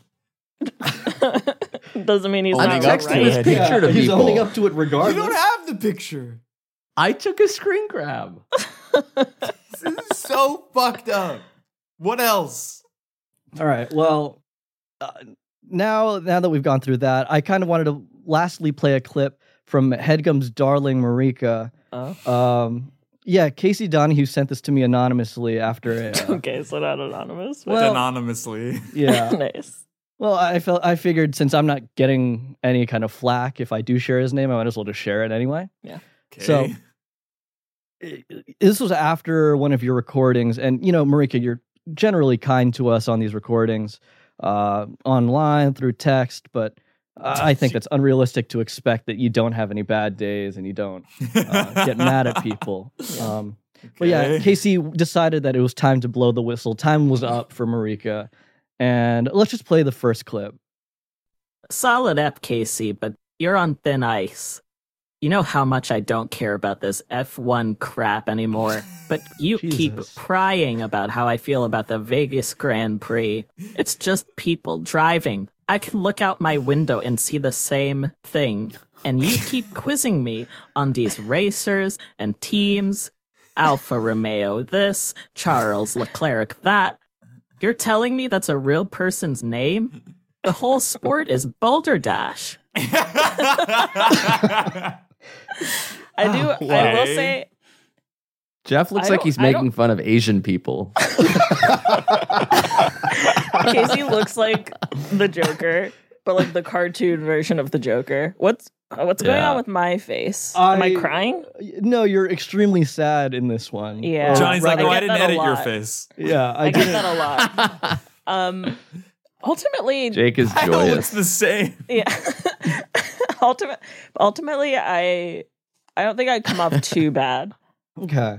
[SPEAKER 4] Doesn't mean he's
[SPEAKER 12] I'm
[SPEAKER 4] not
[SPEAKER 12] texting
[SPEAKER 4] right.
[SPEAKER 12] his picture to
[SPEAKER 6] he's
[SPEAKER 12] people.
[SPEAKER 6] owning up to it
[SPEAKER 5] You
[SPEAKER 6] regardless.
[SPEAKER 5] don't have the picture.
[SPEAKER 12] I took a screen grab.
[SPEAKER 5] This is so fucked up. What else?
[SPEAKER 6] All right. Well, uh, now now that we've gone through that, I kind of wanted to lastly play a clip from Headgum's darling Marika.
[SPEAKER 4] Oh.
[SPEAKER 6] Um, yeah, Casey Donahue sent this to me anonymously after. A, uh,
[SPEAKER 4] Okay, so not anonymous.
[SPEAKER 6] Well-
[SPEAKER 5] Anonymously.
[SPEAKER 6] yeah.
[SPEAKER 4] Nice.
[SPEAKER 6] Well, I felt I figured since I'm not getting any kind of flack if I do share his name, I might as well just share it anyway.
[SPEAKER 4] Yeah.
[SPEAKER 5] Okay.
[SPEAKER 6] So i- this was after one of your recordings, and you know, Marika, you're generally kind to us on these recordings, uh, online through text, but I I think that's unrealistic to expect that you don't have any bad days and you don't uh, get mad at people. Um, But yeah,
[SPEAKER 5] Okay.
[SPEAKER 6] Casey decided that it was time to blow the whistle. Time was up for Marika, and let's just play the first clip.
[SPEAKER 18] Solid ep, Casey, but you're on thin ice. You know how much I don't care about this F one crap anymore, but you keep
[SPEAKER 6] Jesus.
[SPEAKER 18] prying about how I feel about the Vegas Grand Prix. It's just people driving. I can look out my window and see the same thing, and you keep quizzing me on these racers and teams. Alfa Romeo this, Charles Leclerc that. You're telling me that's a real person's name? The whole sport is Boulder Dash.
[SPEAKER 4] I do. I will
[SPEAKER 5] Okay.
[SPEAKER 4] say.
[SPEAKER 12] Jeff looks
[SPEAKER 4] I
[SPEAKER 12] like
[SPEAKER 4] don't-
[SPEAKER 12] he's
[SPEAKER 4] I
[SPEAKER 12] making
[SPEAKER 4] don't-
[SPEAKER 12] fun of Asian people.
[SPEAKER 4] Casey looks like the Joker, but like the cartoon version of the Joker. What's what's going
[SPEAKER 6] Yeah.
[SPEAKER 4] on with my face? Am I
[SPEAKER 6] I-
[SPEAKER 4] crying?
[SPEAKER 6] No, you're extremely sad in this one.
[SPEAKER 4] Yeah.
[SPEAKER 6] Or
[SPEAKER 5] Johnny's like,
[SPEAKER 6] rather-
[SPEAKER 5] oh, I
[SPEAKER 4] get
[SPEAKER 5] didn't
[SPEAKER 4] that a
[SPEAKER 5] edit your
[SPEAKER 4] lot.
[SPEAKER 5] face.
[SPEAKER 6] Yeah, I,
[SPEAKER 4] I get
[SPEAKER 6] didn't.
[SPEAKER 4] that a lot. Um, ultimately,
[SPEAKER 12] Jake is
[SPEAKER 5] I know
[SPEAKER 12] joyous.
[SPEAKER 5] it's the same.
[SPEAKER 4] yeah. Ultimate, ultimately, I I don't think I come off too bad.
[SPEAKER 6] Okay.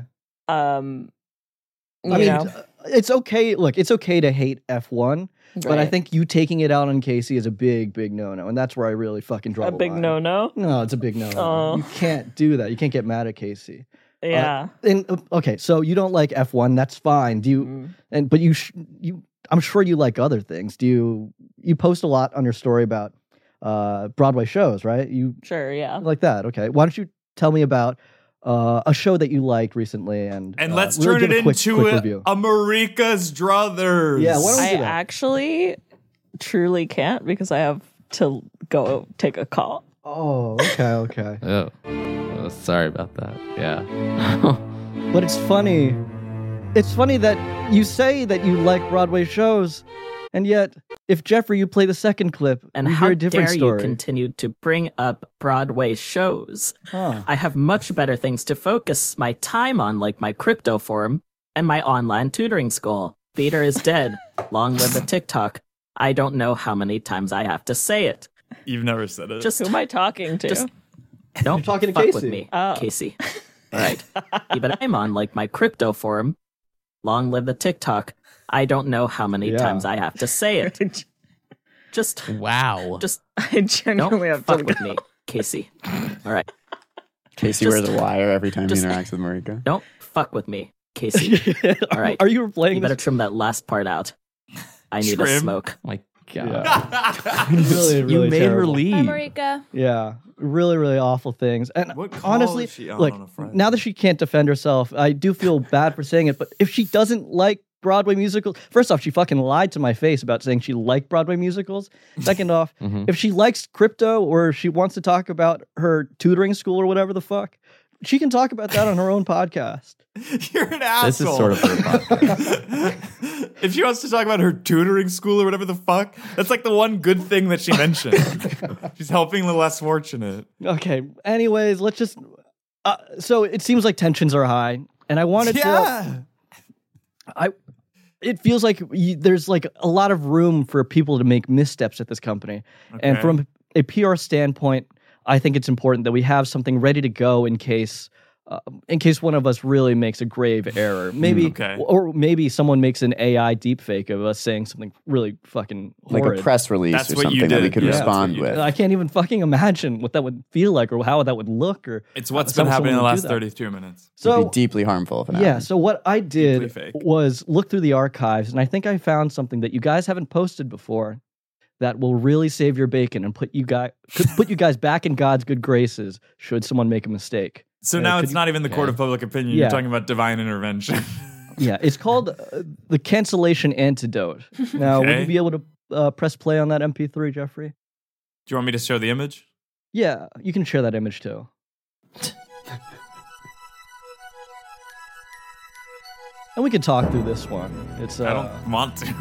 [SPEAKER 4] Um, you
[SPEAKER 6] I mean,
[SPEAKER 4] know,
[SPEAKER 6] it's okay. Look, it's okay to hate F one, but I
[SPEAKER 4] Right.
[SPEAKER 6] think you taking it out on Casey is a big, big no-no, and that's where I really fucking draw
[SPEAKER 4] a
[SPEAKER 6] the
[SPEAKER 4] big
[SPEAKER 6] line.
[SPEAKER 4] no-no.
[SPEAKER 6] No, it's a big no-no.
[SPEAKER 4] Oh.
[SPEAKER 6] You can't do that. You can't get mad at Casey. Uh,
[SPEAKER 4] Yeah.
[SPEAKER 6] and uh, okay, so you don't like F one. That's fine. Do you?
[SPEAKER 4] Mm.
[SPEAKER 6] And but you, sh- you. I'm sure you like other things. Do you? You post a lot on your story about uh, Broadway shows, right? You
[SPEAKER 4] Sure. Yeah.
[SPEAKER 6] like that? Okay. Why don't you tell me about uh, a show that you liked recently and
[SPEAKER 5] And
[SPEAKER 6] uh,
[SPEAKER 5] let's
[SPEAKER 6] really
[SPEAKER 5] turn
[SPEAKER 6] give
[SPEAKER 5] it
[SPEAKER 6] a quick,
[SPEAKER 5] into
[SPEAKER 6] quick
[SPEAKER 5] a,
[SPEAKER 6] review.
[SPEAKER 5] America's Druthers.
[SPEAKER 6] Yeah, why don't we
[SPEAKER 4] I
[SPEAKER 6] do that?
[SPEAKER 4] actually truly can't because I have to go take a call.
[SPEAKER 6] Oh, okay, okay.
[SPEAKER 12] Oh. Oh, sorry about that. Yeah.
[SPEAKER 6] But it's funny. It's funny that you say that you like Broadway shows, and yet, if Jeffrey, you play the second clip,
[SPEAKER 18] And
[SPEAKER 6] we
[SPEAKER 18] how
[SPEAKER 6] hear a different
[SPEAKER 18] dare
[SPEAKER 6] story.
[SPEAKER 18] you continue to bring up Broadway shows?
[SPEAKER 6] Huh.
[SPEAKER 18] I have much better things to focus my time on, like my crypto forum and my online tutoring school. Theater is dead. Long live the TikTok. I don't know how many times I have to say it.
[SPEAKER 5] You've never said it.
[SPEAKER 18] Just
[SPEAKER 4] Who am I talking to?
[SPEAKER 18] Just don't
[SPEAKER 6] You're talking to
[SPEAKER 18] fuck
[SPEAKER 6] Casey.
[SPEAKER 18] with me,
[SPEAKER 4] Oh.
[SPEAKER 18] Casey. All right. Even I'm on like my crypto forum. Long live the TikTok. I don't know how many
[SPEAKER 6] Yeah.
[SPEAKER 18] times I have to say it. Just
[SPEAKER 12] Wow.
[SPEAKER 18] just
[SPEAKER 4] I
[SPEAKER 18] don't
[SPEAKER 4] genuinely have
[SPEAKER 18] fuck
[SPEAKER 4] to
[SPEAKER 18] with
[SPEAKER 4] go.
[SPEAKER 18] me, Casey. All right.
[SPEAKER 9] Casey
[SPEAKER 18] Just-
[SPEAKER 9] wears a wire every time
[SPEAKER 18] just-
[SPEAKER 9] he interacts with Marika.
[SPEAKER 18] Don't fuck with me, Casey. All right.
[SPEAKER 6] Are you playing
[SPEAKER 18] You better
[SPEAKER 6] this?
[SPEAKER 18] trim that last part out. I need a
[SPEAKER 5] Trim?
[SPEAKER 18] smoke.
[SPEAKER 12] My God.
[SPEAKER 6] Yeah. really, really
[SPEAKER 12] you made her
[SPEAKER 6] terrible.
[SPEAKER 10] Hi,
[SPEAKER 12] leave.
[SPEAKER 10] Marika.
[SPEAKER 6] Yeah, really, really awful things. And
[SPEAKER 5] What call
[SPEAKER 6] honestly,
[SPEAKER 5] is she on
[SPEAKER 6] look,
[SPEAKER 5] on a Friday?
[SPEAKER 6] now that she can't defend herself, I do feel bad for saying it. But if she doesn't like Broadway musicals, first off, she fucking lied to my face about saying she liked Broadway musicals. Second off,
[SPEAKER 12] Mhm.
[SPEAKER 6] if she likes crypto or she wants to talk about her tutoring school or whatever the fuck, she can talk about that on her own podcast.
[SPEAKER 5] You're an asshole.
[SPEAKER 12] This is sort of her podcast.
[SPEAKER 5] If she wants to talk about her tutoring school or whatever the fuck, that's like the one good thing that she mentioned. She's helping the less fortunate.
[SPEAKER 6] Okay. Anyways, let's just. Uh, so it seems like tensions are high, and I wanted to.
[SPEAKER 5] Yeah.
[SPEAKER 6] I. It feels like you, there's like a lot of room for people to make missteps at this company, and
[SPEAKER 5] Okay.
[SPEAKER 6] from a P R standpoint, I think it's important that we have something ready to go in case. Uh, in case one of us really makes a grave error, maybe,
[SPEAKER 5] Okay.
[SPEAKER 6] or maybe someone makes an A I deepfake of us saying something really fucking
[SPEAKER 9] Like
[SPEAKER 6] horrid.
[SPEAKER 9] a press release
[SPEAKER 5] That's
[SPEAKER 9] or
[SPEAKER 5] what you
[SPEAKER 9] something that we
[SPEAKER 5] did.
[SPEAKER 9] could
[SPEAKER 5] Yeah, that's
[SPEAKER 9] respond
[SPEAKER 5] what you
[SPEAKER 9] with.
[SPEAKER 5] did.
[SPEAKER 6] I can't even fucking imagine what that would feel like or how that would look. Or
[SPEAKER 5] It's what's
[SPEAKER 6] how
[SPEAKER 5] been happening in the
[SPEAKER 6] someone would
[SPEAKER 5] last
[SPEAKER 6] do that.
[SPEAKER 5] thirty-two minutes.
[SPEAKER 9] It would
[SPEAKER 6] So
[SPEAKER 9] be deeply harmful if it
[SPEAKER 6] yeah,
[SPEAKER 9] happened.
[SPEAKER 6] so what I did
[SPEAKER 5] Deeply fake.
[SPEAKER 6] was look through the archives, and I think I found something that you guys haven't posted before that will really save your bacon and put you guys could put you guys back in God's good graces should someone make a mistake.
[SPEAKER 5] So
[SPEAKER 6] Uh,
[SPEAKER 5] now
[SPEAKER 6] could
[SPEAKER 5] it's
[SPEAKER 6] you-
[SPEAKER 5] not even the court of public opinion.
[SPEAKER 6] Yeah.
[SPEAKER 5] You're talking about divine intervention.
[SPEAKER 6] Yeah, it's called uh, the cancellation antidote. Now, would
[SPEAKER 5] Okay.
[SPEAKER 6] you be able to uh, press play on that M P three, Jeffrey?
[SPEAKER 5] Do you want me to show the image?
[SPEAKER 6] Yeah, you can share that image too. And we can talk through this one. It's uh,
[SPEAKER 5] I don't want to.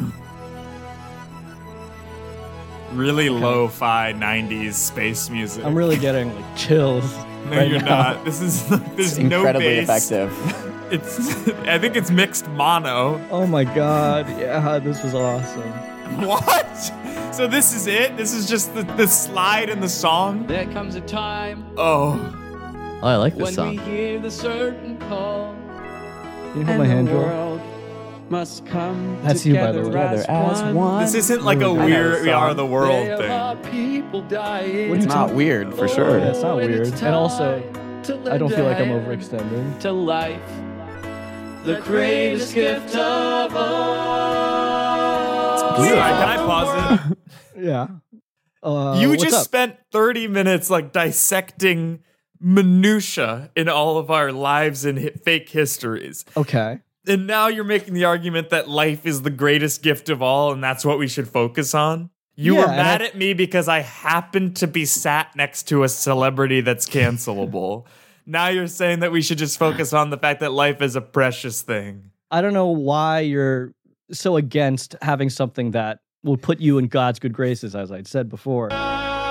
[SPEAKER 5] Really lo-fi nineties space music.
[SPEAKER 6] I'm really getting like chills.
[SPEAKER 5] No,
[SPEAKER 6] right
[SPEAKER 5] you're
[SPEAKER 6] now.
[SPEAKER 5] not. This is there's
[SPEAKER 9] It's
[SPEAKER 5] no
[SPEAKER 9] incredibly
[SPEAKER 5] bass.
[SPEAKER 9] effective.
[SPEAKER 5] It's I think it's mixed mono.
[SPEAKER 6] Oh my god! Yeah, this was awesome.
[SPEAKER 5] What? So this is it? This is just the, the slide in the song?
[SPEAKER 17] There comes a time
[SPEAKER 5] Oh.
[SPEAKER 12] Oh, I like this
[SPEAKER 17] when
[SPEAKER 12] song.
[SPEAKER 17] we hear the certain call.
[SPEAKER 6] Can you hold my hand,
[SPEAKER 17] the
[SPEAKER 6] Joel?
[SPEAKER 17] world must come
[SPEAKER 6] That's you, by the
[SPEAKER 17] together
[SPEAKER 6] way.
[SPEAKER 17] as,
[SPEAKER 9] As
[SPEAKER 17] one.
[SPEAKER 9] one.
[SPEAKER 5] This isn't like a
[SPEAKER 6] I know
[SPEAKER 5] weird
[SPEAKER 9] the
[SPEAKER 5] We Are
[SPEAKER 9] song.
[SPEAKER 5] the World
[SPEAKER 17] There
[SPEAKER 5] thing.
[SPEAKER 17] are people dying.
[SPEAKER 6] What are
[SPEAKER 9] It's
[SPEAKER 6] you
[SPEAKER 9] not
[SPEAKER 6] talking-
[SPEAKER 9] weird for
[SPEAKER 6] Oh,
[SPEAKER 9] sure.
[SPEAKER 6] yeah, it's not
[SPEAKER 17] and
[SPEAKER 6] weird.
[SPEAKER 17] it's
[SPEAKER 6] And also,
[SPEAKER 17] time to
[SPEAKER 6] I don't
[SPEAKER 17] lend
[SPEAKER 6] feel like
[SPEAKER 17] a
[SPEAKER 6] I'm
[SPEAKER 17] hand
[SPEAKER 6] overextending.
[SPEAKER 17] to life. The greatest gift of all.
[SPEAKER 5] Sorry, can I pause it?
[SPEAKER 6] Yeah. Uh,
[SPEAKER 5] you
[SPEAKER 6] what's
[SPEAKER 5] just
[SPEAKER 6] up?
[SPEAKER 5] spent thirty minutes like dissecting minutia in all of our lives and hi- fake histories.
[SPEAKER 6] Okay.
[SPEAKER 5] And now you're making the argument that life is the greatest gift of all and that's what we should focus on? You
[SPEAKER 6] Yeah,
[SPEAKER 5] were
[SPEAKER 6] and
[SPEAKER 5] mad
[SPEAKER 6] I-
[SPEAKER 5] at me because I happened to be sat next to a celebrity that's cancelable. Now you're saying that we should just focus on the fact that life is a precious thing.
[SPEAKER 6] I don't know why you're so against having something that will put you in God's good graces, as I'd said before.
[SPEAKER 14] We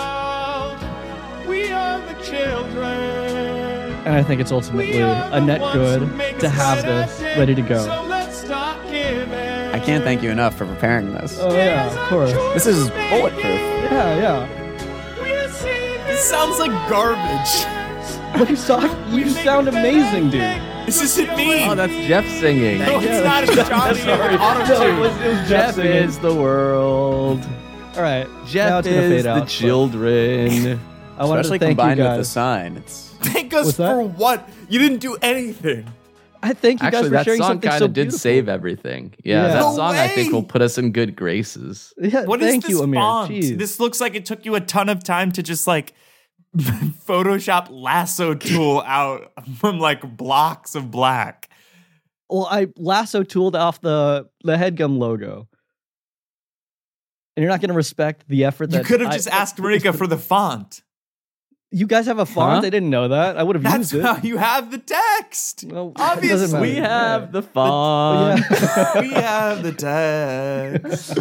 [SPEAKER 14] are the children.
[SPEAKER 6] And I think it's ultimately a net good to have this ready to go.
[SPEAKER 14] So let's start giving.
[SPEAKER 9] I can't thank you enough for preparing this.
[SPEAKER 6] Oh yeah, of course.
[SPEAKER 9] This is bulletproof.
[SPEAKER 6] Yeah, yeah.
[SPEAKER 19] This sounds like garbage.
[SPEAKER 6] What you sound, you sound amazing, dude.
[SPEAKER 19] This isn't me.
[SPEAKER 12] Oh, that's Jeff singing.
[SPEAKER 19] No, it's not. It's Johnny.
[SPEAKER 6] Sorry.
[SPEAKER 19] Auto-tune.
[SPEAKER 6] No, it was, it was Jeff
[SPEAKER 12] Jeff
[SPEAKER 6] singing.
[SPEAKER 12] is the world.
[SPEAKER 6] All right, now
[SPEAKER 12] Jeff
[SPEAKER 6] it's gonna
[SPEAKER 12] is
[SPEAKER 6] fade
[SPEAKER 12] the
[SPEAKER 6] out, but
[SPEAKER 12] children.
[SPEAKER 6] I wanted
[SPEAKER 9] Especially
[SPEAKER 6] to thank
[SPEAKER 9] combined
[SPEAKER 6] you
[SPEAKER 9] with the
[SPEAKER 6] guys.
[SPEAKER 9] sign. It's
[SPEAKER 19] Thank us
[SPEAKER 6] What's that?
[SPEAKER 19] for what? You didn't do anything.
[SPEAKER 6] I thank you
[SPEAKER 12] Actually,
[SPEAKER 6] guys for
[SPEAKER 12] that
[SPEAKER 6] sharing
[SPEAKER 12] song
[SPEAKER 6] something
[SPEAKER 12] kind
[SPEAKER 6] so
[SPEAKER 12] of did
[SPEAKER 6] beautiful.
[SPEAKER 12] save everything. Yeah,
[SPEAKER 6] Yeah.
[SPEAKER 12] that
[SPEAKER 19] No
[SPEAKER 12] song I think
[SPEAKER 19] way!
[SPEAKER 12] will put us in good graces.
[SPEAKER 6] Yeah,
[SPEAKER 19] What is
[SPEAKER 6] thank
[SPEAKER 19] this
[SPEAKER 6] you, Amir.
[SPEAKER 19] font?
[SPEAKER 6] Jeez.
[SPEAKER 19] This looks like it took you a ton of time to just like Photoshop lasso tool out from like blocks of black.
[SPEAKER 6] Well, I lasso tooled off the the HeadGum logo, and you're not going to respect the effort that
[SPEAKER 19] You could have
[SPEAKER 6] I-
[SPEAKER 19] just asked Marika for the font.
[SPEAKER 6] You guys have a font?
[SPEAKER 12] Huh?
[SPEAKER 6] I didn't know that. I would have
[SPEAKER 19] That's
[SPEAKER 6] used it.
[SPEAKER 19] how you have the text.
[SPEAKER 6] Well, it
[SPEAKER 19] Obviously.
[SPEAKER 6] doesn't matter.
[SPEAKER 12] We have
[SPEAKER 6] Yeah.
[SPEAKER 12] the font.
[SPEAKER 6] Yeah.
[SPEAKER 19] We have the text.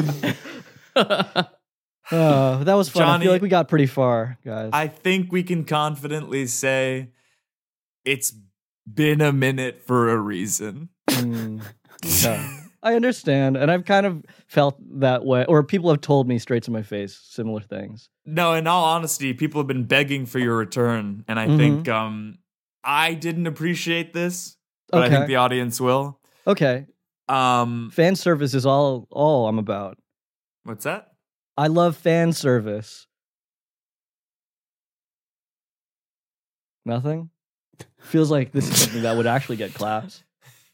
[SPEAKER 6] Uh, that was fun. I
[SPEAKER 19] Johnny,
[SPEAKER 6] feel like we got pretty far, guys.
[SPEAKER 19] I think we can confidently say it's been a minute for a reason.
[SPEAKER 6] Mm, yeah. I understand, and I've kind of felt that way, or people have told me straight to my face similar things.
[SPEAKER 19] No, in all honesty, people have been begging for your return, and I
[SPEAKER 6] Mhm.
[SPEAKER 19] think um, I didn't appreciate this, but I
[SPEAKER 6] Okay.
[SPEAKER 19] think the audience will.
[SPEAKER 6] Okay,
[SPEAKER 19] Um,
[SPEAKER 6] fan service is all all I'm about.
[SPEAKER 19] what's that?
[SPEAKER 6] I love fan service. Nothing? Feels like this is something that would actually get claps.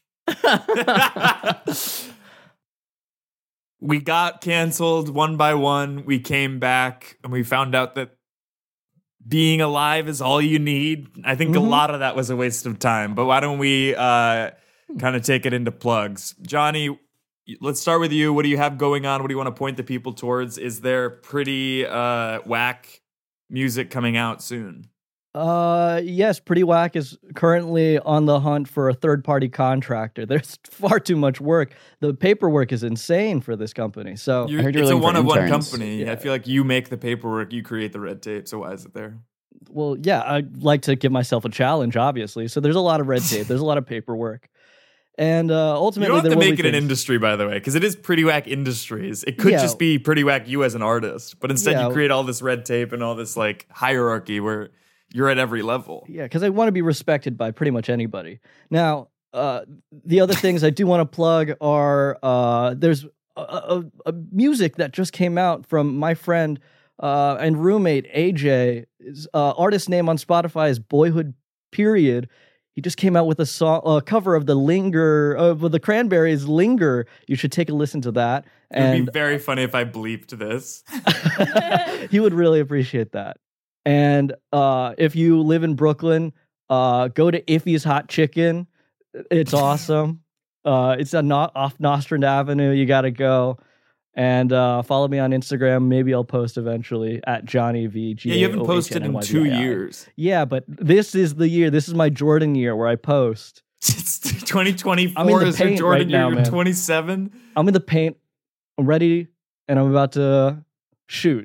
[SPEAKER 19] We got canceled one by one. We came back and we found out that being alive is all you need. I think
[SPEAKER 6] Mhm.
[SPEAKER 19] a lot of that was a waste of time, but why don't we uh, kind of take it into plugs? Johnny, let's start with you. What do you have going on? What do you want to point the people towards? Is there pretty uh, whack music coming out soon?
[SPEAKER 6] Uh, yes, Pretty Whack is currently on the hunt for a third-party contractor. There's far too much work. The paperwork is insane for this company. So
[SPEAKER 19] You're,
[SPEAKER 9] heard you're
[SPEAKER 19] it's a
[SPEAKER 9] looking for
[SPEAKER 19] one-of-one
[SPEAKER 9] interns.
[SPEAKER 19] company.
[SPEAKER 6] Yeah.
[SPEAKER 19] I feel like you make the paperwork, you create the red tape. So why is it there?
[SPEAKER 6] well, yeah, I'd like to give myself a challenge, obviously. So there's a lot of red tape. There's a lot of paperwork. And uh,
[SPEAKER 19] You
[SPEAKER 6] ultimately,
[SPEAKER 19] don't have
[SPEAKER 6] there
[SPEAKER 19] to
[SPEAKER 6] will
[SPEAKER 19] make
[SPEAKER 6] be
[SPEAKER 19] it an
[SPEAKER 6] things-
[SPEAKER 19] industry, by the way, because it is Pretty Whack Industries. It could
[SPEAKER 6] Yeah.
[SPEAKER 19] just be Pretty Whack you as an artist, but instead
[SPEAKER 6] Yeah.
[SPEAKER 19] you create all this red tape and all this like hierarchy where you're at every level.
[SPEAKER 6] Yeah, because I want to be respected by pretty much anybody. Now, uh, the other things I do want to plug are uh, there's a, a, a music that just came out from my friend uh, and roommate A J. His uh, artist name on Spotify is Boyhood Period. He just came out with a song, a cover of the Linger, of the Cranberries' Linger. You should take a listen to that.
[SPEAKER 19] It would
[SPEAKER 6] And
[SPEAKER 19] be very funny if I bleeped this.
[SPEAKER 6] he would really appreciate that. And uh, if you live in Brooklyn, uh, go to Iffy's Hot Chicken. It's awesome. uh, it's a not off Nostrand Avenue. You got to go. And uh, follow me on Instagram. Maybe I'll post eventually at Johnny V.
[SPEAKER 19] Yeah, you haven't posted in two years.
[SPEAKER 6] Yeah, but this is the year. This is my Jordan year where I post.
[SPEAKER 19] twenty
[SPEAKER 6] I'm in
[SPEAKER 19] twenty-four
[SPEAKER 6] the
[SPEAKER 19] is your
[SPEAKER 6] paint
[SPEAKER 19] Jordan
[SPEAKER 6] right
[SPEAKER 19] year.
[SPEAKER 6] now,
[SPEAKER 19] You're
[SPEAKER 6] man.
[SPEAKER 19] twenty-seven.
[SPEAKER 6] I'm in the paint. I'm ready, and I'm about to shoot.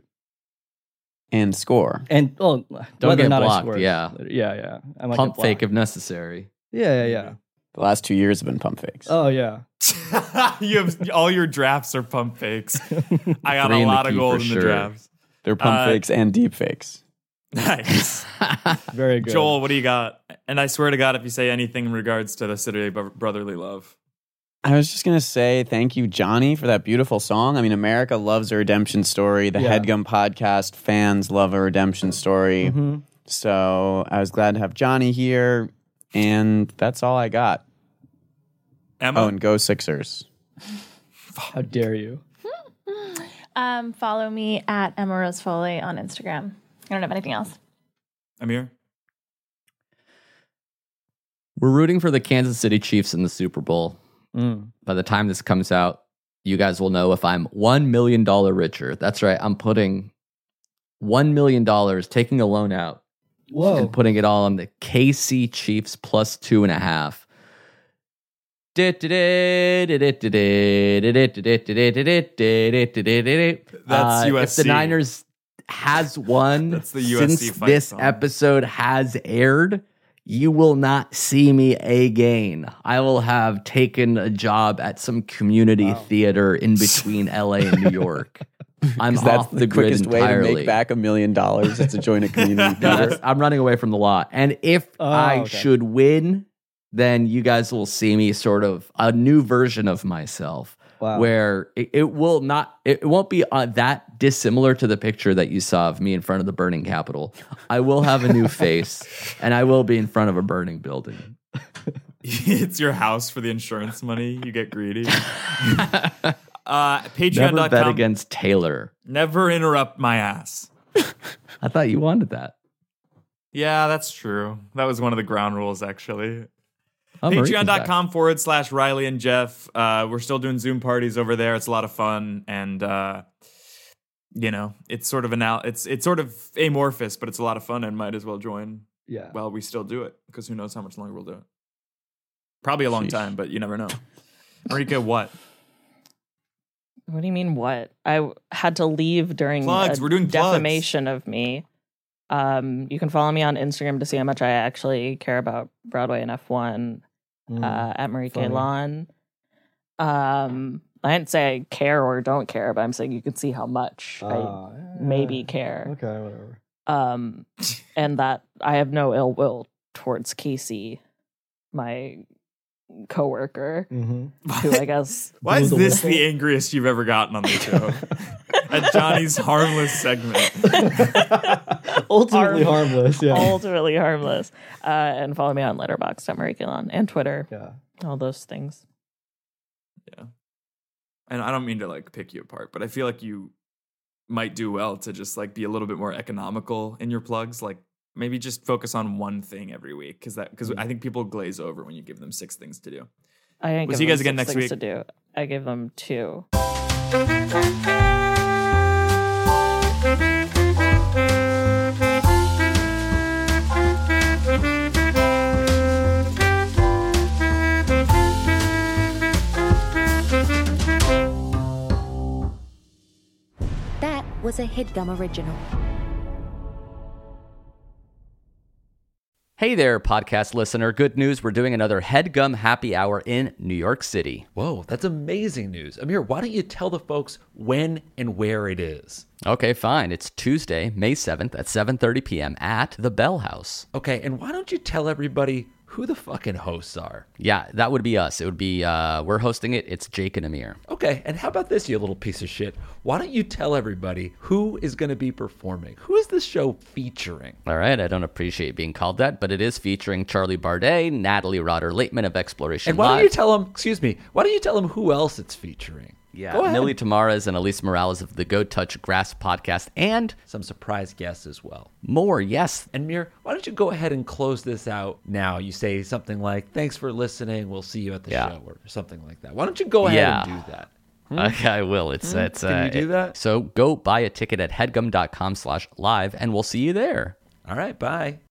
[SPEAKER 9] And score.
[SPEAKER 6] And oh,
[SPEAKER 12] Don't
[SPEAKER 6] whether
[SPEAKER 12] get
[SPEAKER 6] or not I
[SPEAKER 12] blocked,
[SPEAKER 6] score.
[SPEAKER 12] yeah.
[SPEAKER 6] yeah, yeah. I might
[SPEAKER 12] Pump
[SPEAKER 6] get
[SPEAKER 12] fake
[SPEAKER 6] blocked.
[SPEAKER 12] if necessary.
[SPEAKER 6] Yeah, yeah, yeah.
[SPEAKER 9] The last two years have been pump fakes.
[SPEAKER 6] Oh yeah.
[SPEAKER 19] You have all your drafts are pump fakes. I got
[SPEAKER 9] Three
[SPEAKER 19] a
[SPEAKER 9] in the
[SPEAKER 19] lot of
[SPEAKER 9] key
[SPEAKER 19] gold
[SPEAKER 9] for
[SPEAKER 19] in
[SPEAKER 9] sure.
[SPEAKER 19] the drafts.
[SPEAKER 9] They're pump
[SPEAKER 19] Uh,
[SPEAKER 9] fakes and deep fakes.
[SPEAKER 19] Nice.
[SPEAKER 6] Very good.
[SPEAKER 19] Joel, what do you got? And I swear to God, if you say anything in regards to the City of Bro- Brotherly Love.
[SPEAKER 9] I was just going to say thank you, Johnny, for that beautiful song. I mean, America loves a redemption story. The
[SPEAKER 6] Yeah.
[SPEAKER 9] HeadGum podcast fans love a redemption story.
[SPEAKER 6] Mhm.
[SPEAKER 9] So I was glad to have Johnny here. And that's all I got.
[SPEAKER 19] Emma?
[SPEAKER 9] Oh, and go Sixers.
[SPEAKER 6] How dare you?
[SPEAKER 10] Um, follow me at Emma Rose Foley on Instagram. I don't have anything else.
[SPEAKER 19] Amir?
[SPEAKER 12] We're rooting for the Kansas City Chiefs in the Super Bowl.
[SPEAKER 6] Mm.
[SPEAKER 12] By the time this comes out, you guys will know if I'm one million dollars richer. That's right. I'm putting one million dollars, taking a loan out,
[SPEAKER 6] Whoa.
[SPEAKER 12] and putting it all on the K C Chiefs plus two and a half. That's
[SPEAKER 19] That's
[SPEAKER 12] uh,
[SPEAKER 19] U
[SPEAKER 12] If
[SPEAKER 19] S C.
[SPEAKER 12] the Niners has won
[SPEAKER 19] That's the U S C
[SPEAKER 12] since
[SPEAKER 19] fight
[SPEAKER 12] this
[SPEAKER 19] song.
[SPEAKER 12] episode has aired, you will not see me again. I will have taken a job at some community theater in between L A and New York. I'm
[SPEAKER 9] 'Cause that's
[SPEAKER 12] off the,
[SPEAKER 9] the
[SPEAKER 12] grid
[SPEAKER 9] quickest way to
[SPEAKER 12] entirely.
[SPEAKER 9] make back a million dollars. It's to join a community
[SPEAKER 12] No,
[SPEAKER 9] theater.
[SPEAKER 12] that's- I'm running away from the law. And if
[SPEAKER 9] Oh,
[SPEAKER 12] I
[SPEAKER 9] okay.
[SPEAKER 12] should win, then you guys will see me sort of a new version of myself.
[SPEAKER 6] Wow.
[SPEAKER 12] Where it, it will not, it won't be uh, that dissimilar to the picture that you saw of me in front of the burning Capitol. I will have a new face, and I will be in front of a burning building.
[SPEAKER 19] It's your house for the insurance money. You get greedy. Uh, Patreon
[SPEAKER 12] Never
[SPEAKER 19] dot
[SPEAKER 12] bet
[SPEAKER 19] com.
[SPEAKER 12] against Taylor.
[SPEAKER 19] Never interrupt my ass.
[SPEAKER 12] I thought you wanted that.
[SPEAKER 19] Yeah, that's true. That was one of the ground rules, actually.
[SPEAKER 12] Oh, Marika's
[SPEAKER 19] Patreon.com forward slash Riley and Jeff. Uh, we're still doing Zoom parties over there. It's a lot of fun. And, uh, you know, it's sort of an al- it's it's sort of amorphous, but it's a lot of fun and might as well join
[SPEAKER 6] Yeah.
[SPEAKER 19] while we still do it, because who knows how much longer we'll do it. Probably a long
[SPEAKER 4] Sheesh.
[SPEAKER 19] time, but you never know. Marika, what?
[SPEAKER 4] What do you mean what? I w- had to leave during
[SPEAKER 19] Plugs.
[SPEAKER 4] a
[SPEAKER 19] We're doing plugs.
[SPEAKER 4] defamation of me. Um, you can follow me on Instagram to see how much I actually care about Broadway and F one
[SPEAKER 6] Mm,
[SPEAKER 4] uh, at Marie K.
[SPEAKER 6] funny.
[SPEAKER 4] Lawn. Um, I didn't say I care or don't care, but I'm saying you can see how much
[SPEAKER 6] Ah,
[SPEAKER 4] I maybe care.
[SPEAKER 6] Okay, whatever.
[SPEAKER 4] Um, and that I have no ill will towards Casey, my coworker,
[SPEAKER 6] Mm-hmm.
[SPEAKER 4] who I guess
[SPEAKER 19] Why is
[SPEAKER 4] was a
[SPEAKER 19] this
[SPEAKER 4] little-
[SPEAKER 19] the angriest you've ever gotten on the show? At Johnny's harmless segment.
[SPEAKER 6] Ultimately harmless, yeah.
[SPEAKER 4] Ultimately harmless. Uh, and follow me on Letterboxd at Marie Kilon and Twitter.
[SPEAKER 6] Yeah.
[SPEAKER 4] All those things.
[SPEAKER 19] Yeah. And I don't mean to like pick you apart, but I feel like you might do well to just like be a little bit more economical in your plugs. Like maybe just focus on one thing every week, because that because I think people glaze over when you give them six things to do.
[SPEAKER 4] I didn't
[SPEAKER 19] We'll
[SPEAKER 4] give
[SPEAKER 19] see you guys
[SPEAKER 4] them
[SPEAKER 19] again
[SPEAKER 4] six
[SPEAKER 19] next
[SPEAKER 4] things
[SPEAKER 19] week.
[SPEAKER 4] To do. I gave them two.
[SPEAKER 20] That was a HeadGum original.
[SPEAKER 8] Hey there, podcast listener. Good news. We're doing another HeadGum happy hour in New York City.
[SPEAKER 11] Whoa, that's amazing news. Amir, why don't you tell the folks when and where it is?
[SPEAKER 8] Okay, fine. It's Tuesday, May seventh at seven thirty p.m. at the Bell House.
[SPEAKER 11] Okay, and why don't you tell everybody who the fucking hosts are?
[SPEAKER 8] Yeah, that would be us. It would be, uh, we're hosting it. It's Jake and Amir.
[SPEAKER 11] Okay, and how about this, you little piece of shit? Why don't you tell everybody who is going to be performing? Who is this show featuring?
[SPEAKER 8] All right, I don't appreciate being called that, but it is featuring Charlie Bardet, Natalie Rotter-Laitman of Exploration
[SPEAKER 11] And why
[SPEAKER 8] Live.
[SPEAKER 11] don't you tell them, excuse me, why don't you tell them who else it's featuring?
[SPEAKER 8] Yeah,
[SPEAKER 11] Go ahead.
[SPEAKER 8] Millie Tamaras and Elise Morales of the Go Touch Grass podcast, and
[SPEAKER 11] some surprise guests as well.
[SPEAKER 8] More, yes.
[SPEAKER 11] And Mir, why don't you go ahead and close this out now? You say something like, thanks for listening, we'll see you at the
[SPEAKER 8] Yeah.
[SPEAKER 11] show, or something like that. Why don't you go ahead
[SPEAKER 8] Yeah.
[SPEAKER 11] and do that? Hmm?
[SPEAKER 8] Okay, I will. It's
[SPEAKER 11] Hmm?
[SPEAKER 8] it's.
[SPEAKER 11] Can
[SPEAKER 8] uh,
[SPEAKER 11] you do that?
[SPEAKER 8] So go buy a ticket at headgum dot com slash live, and we'll see you there.
[SPEAKER 11] All right, bye.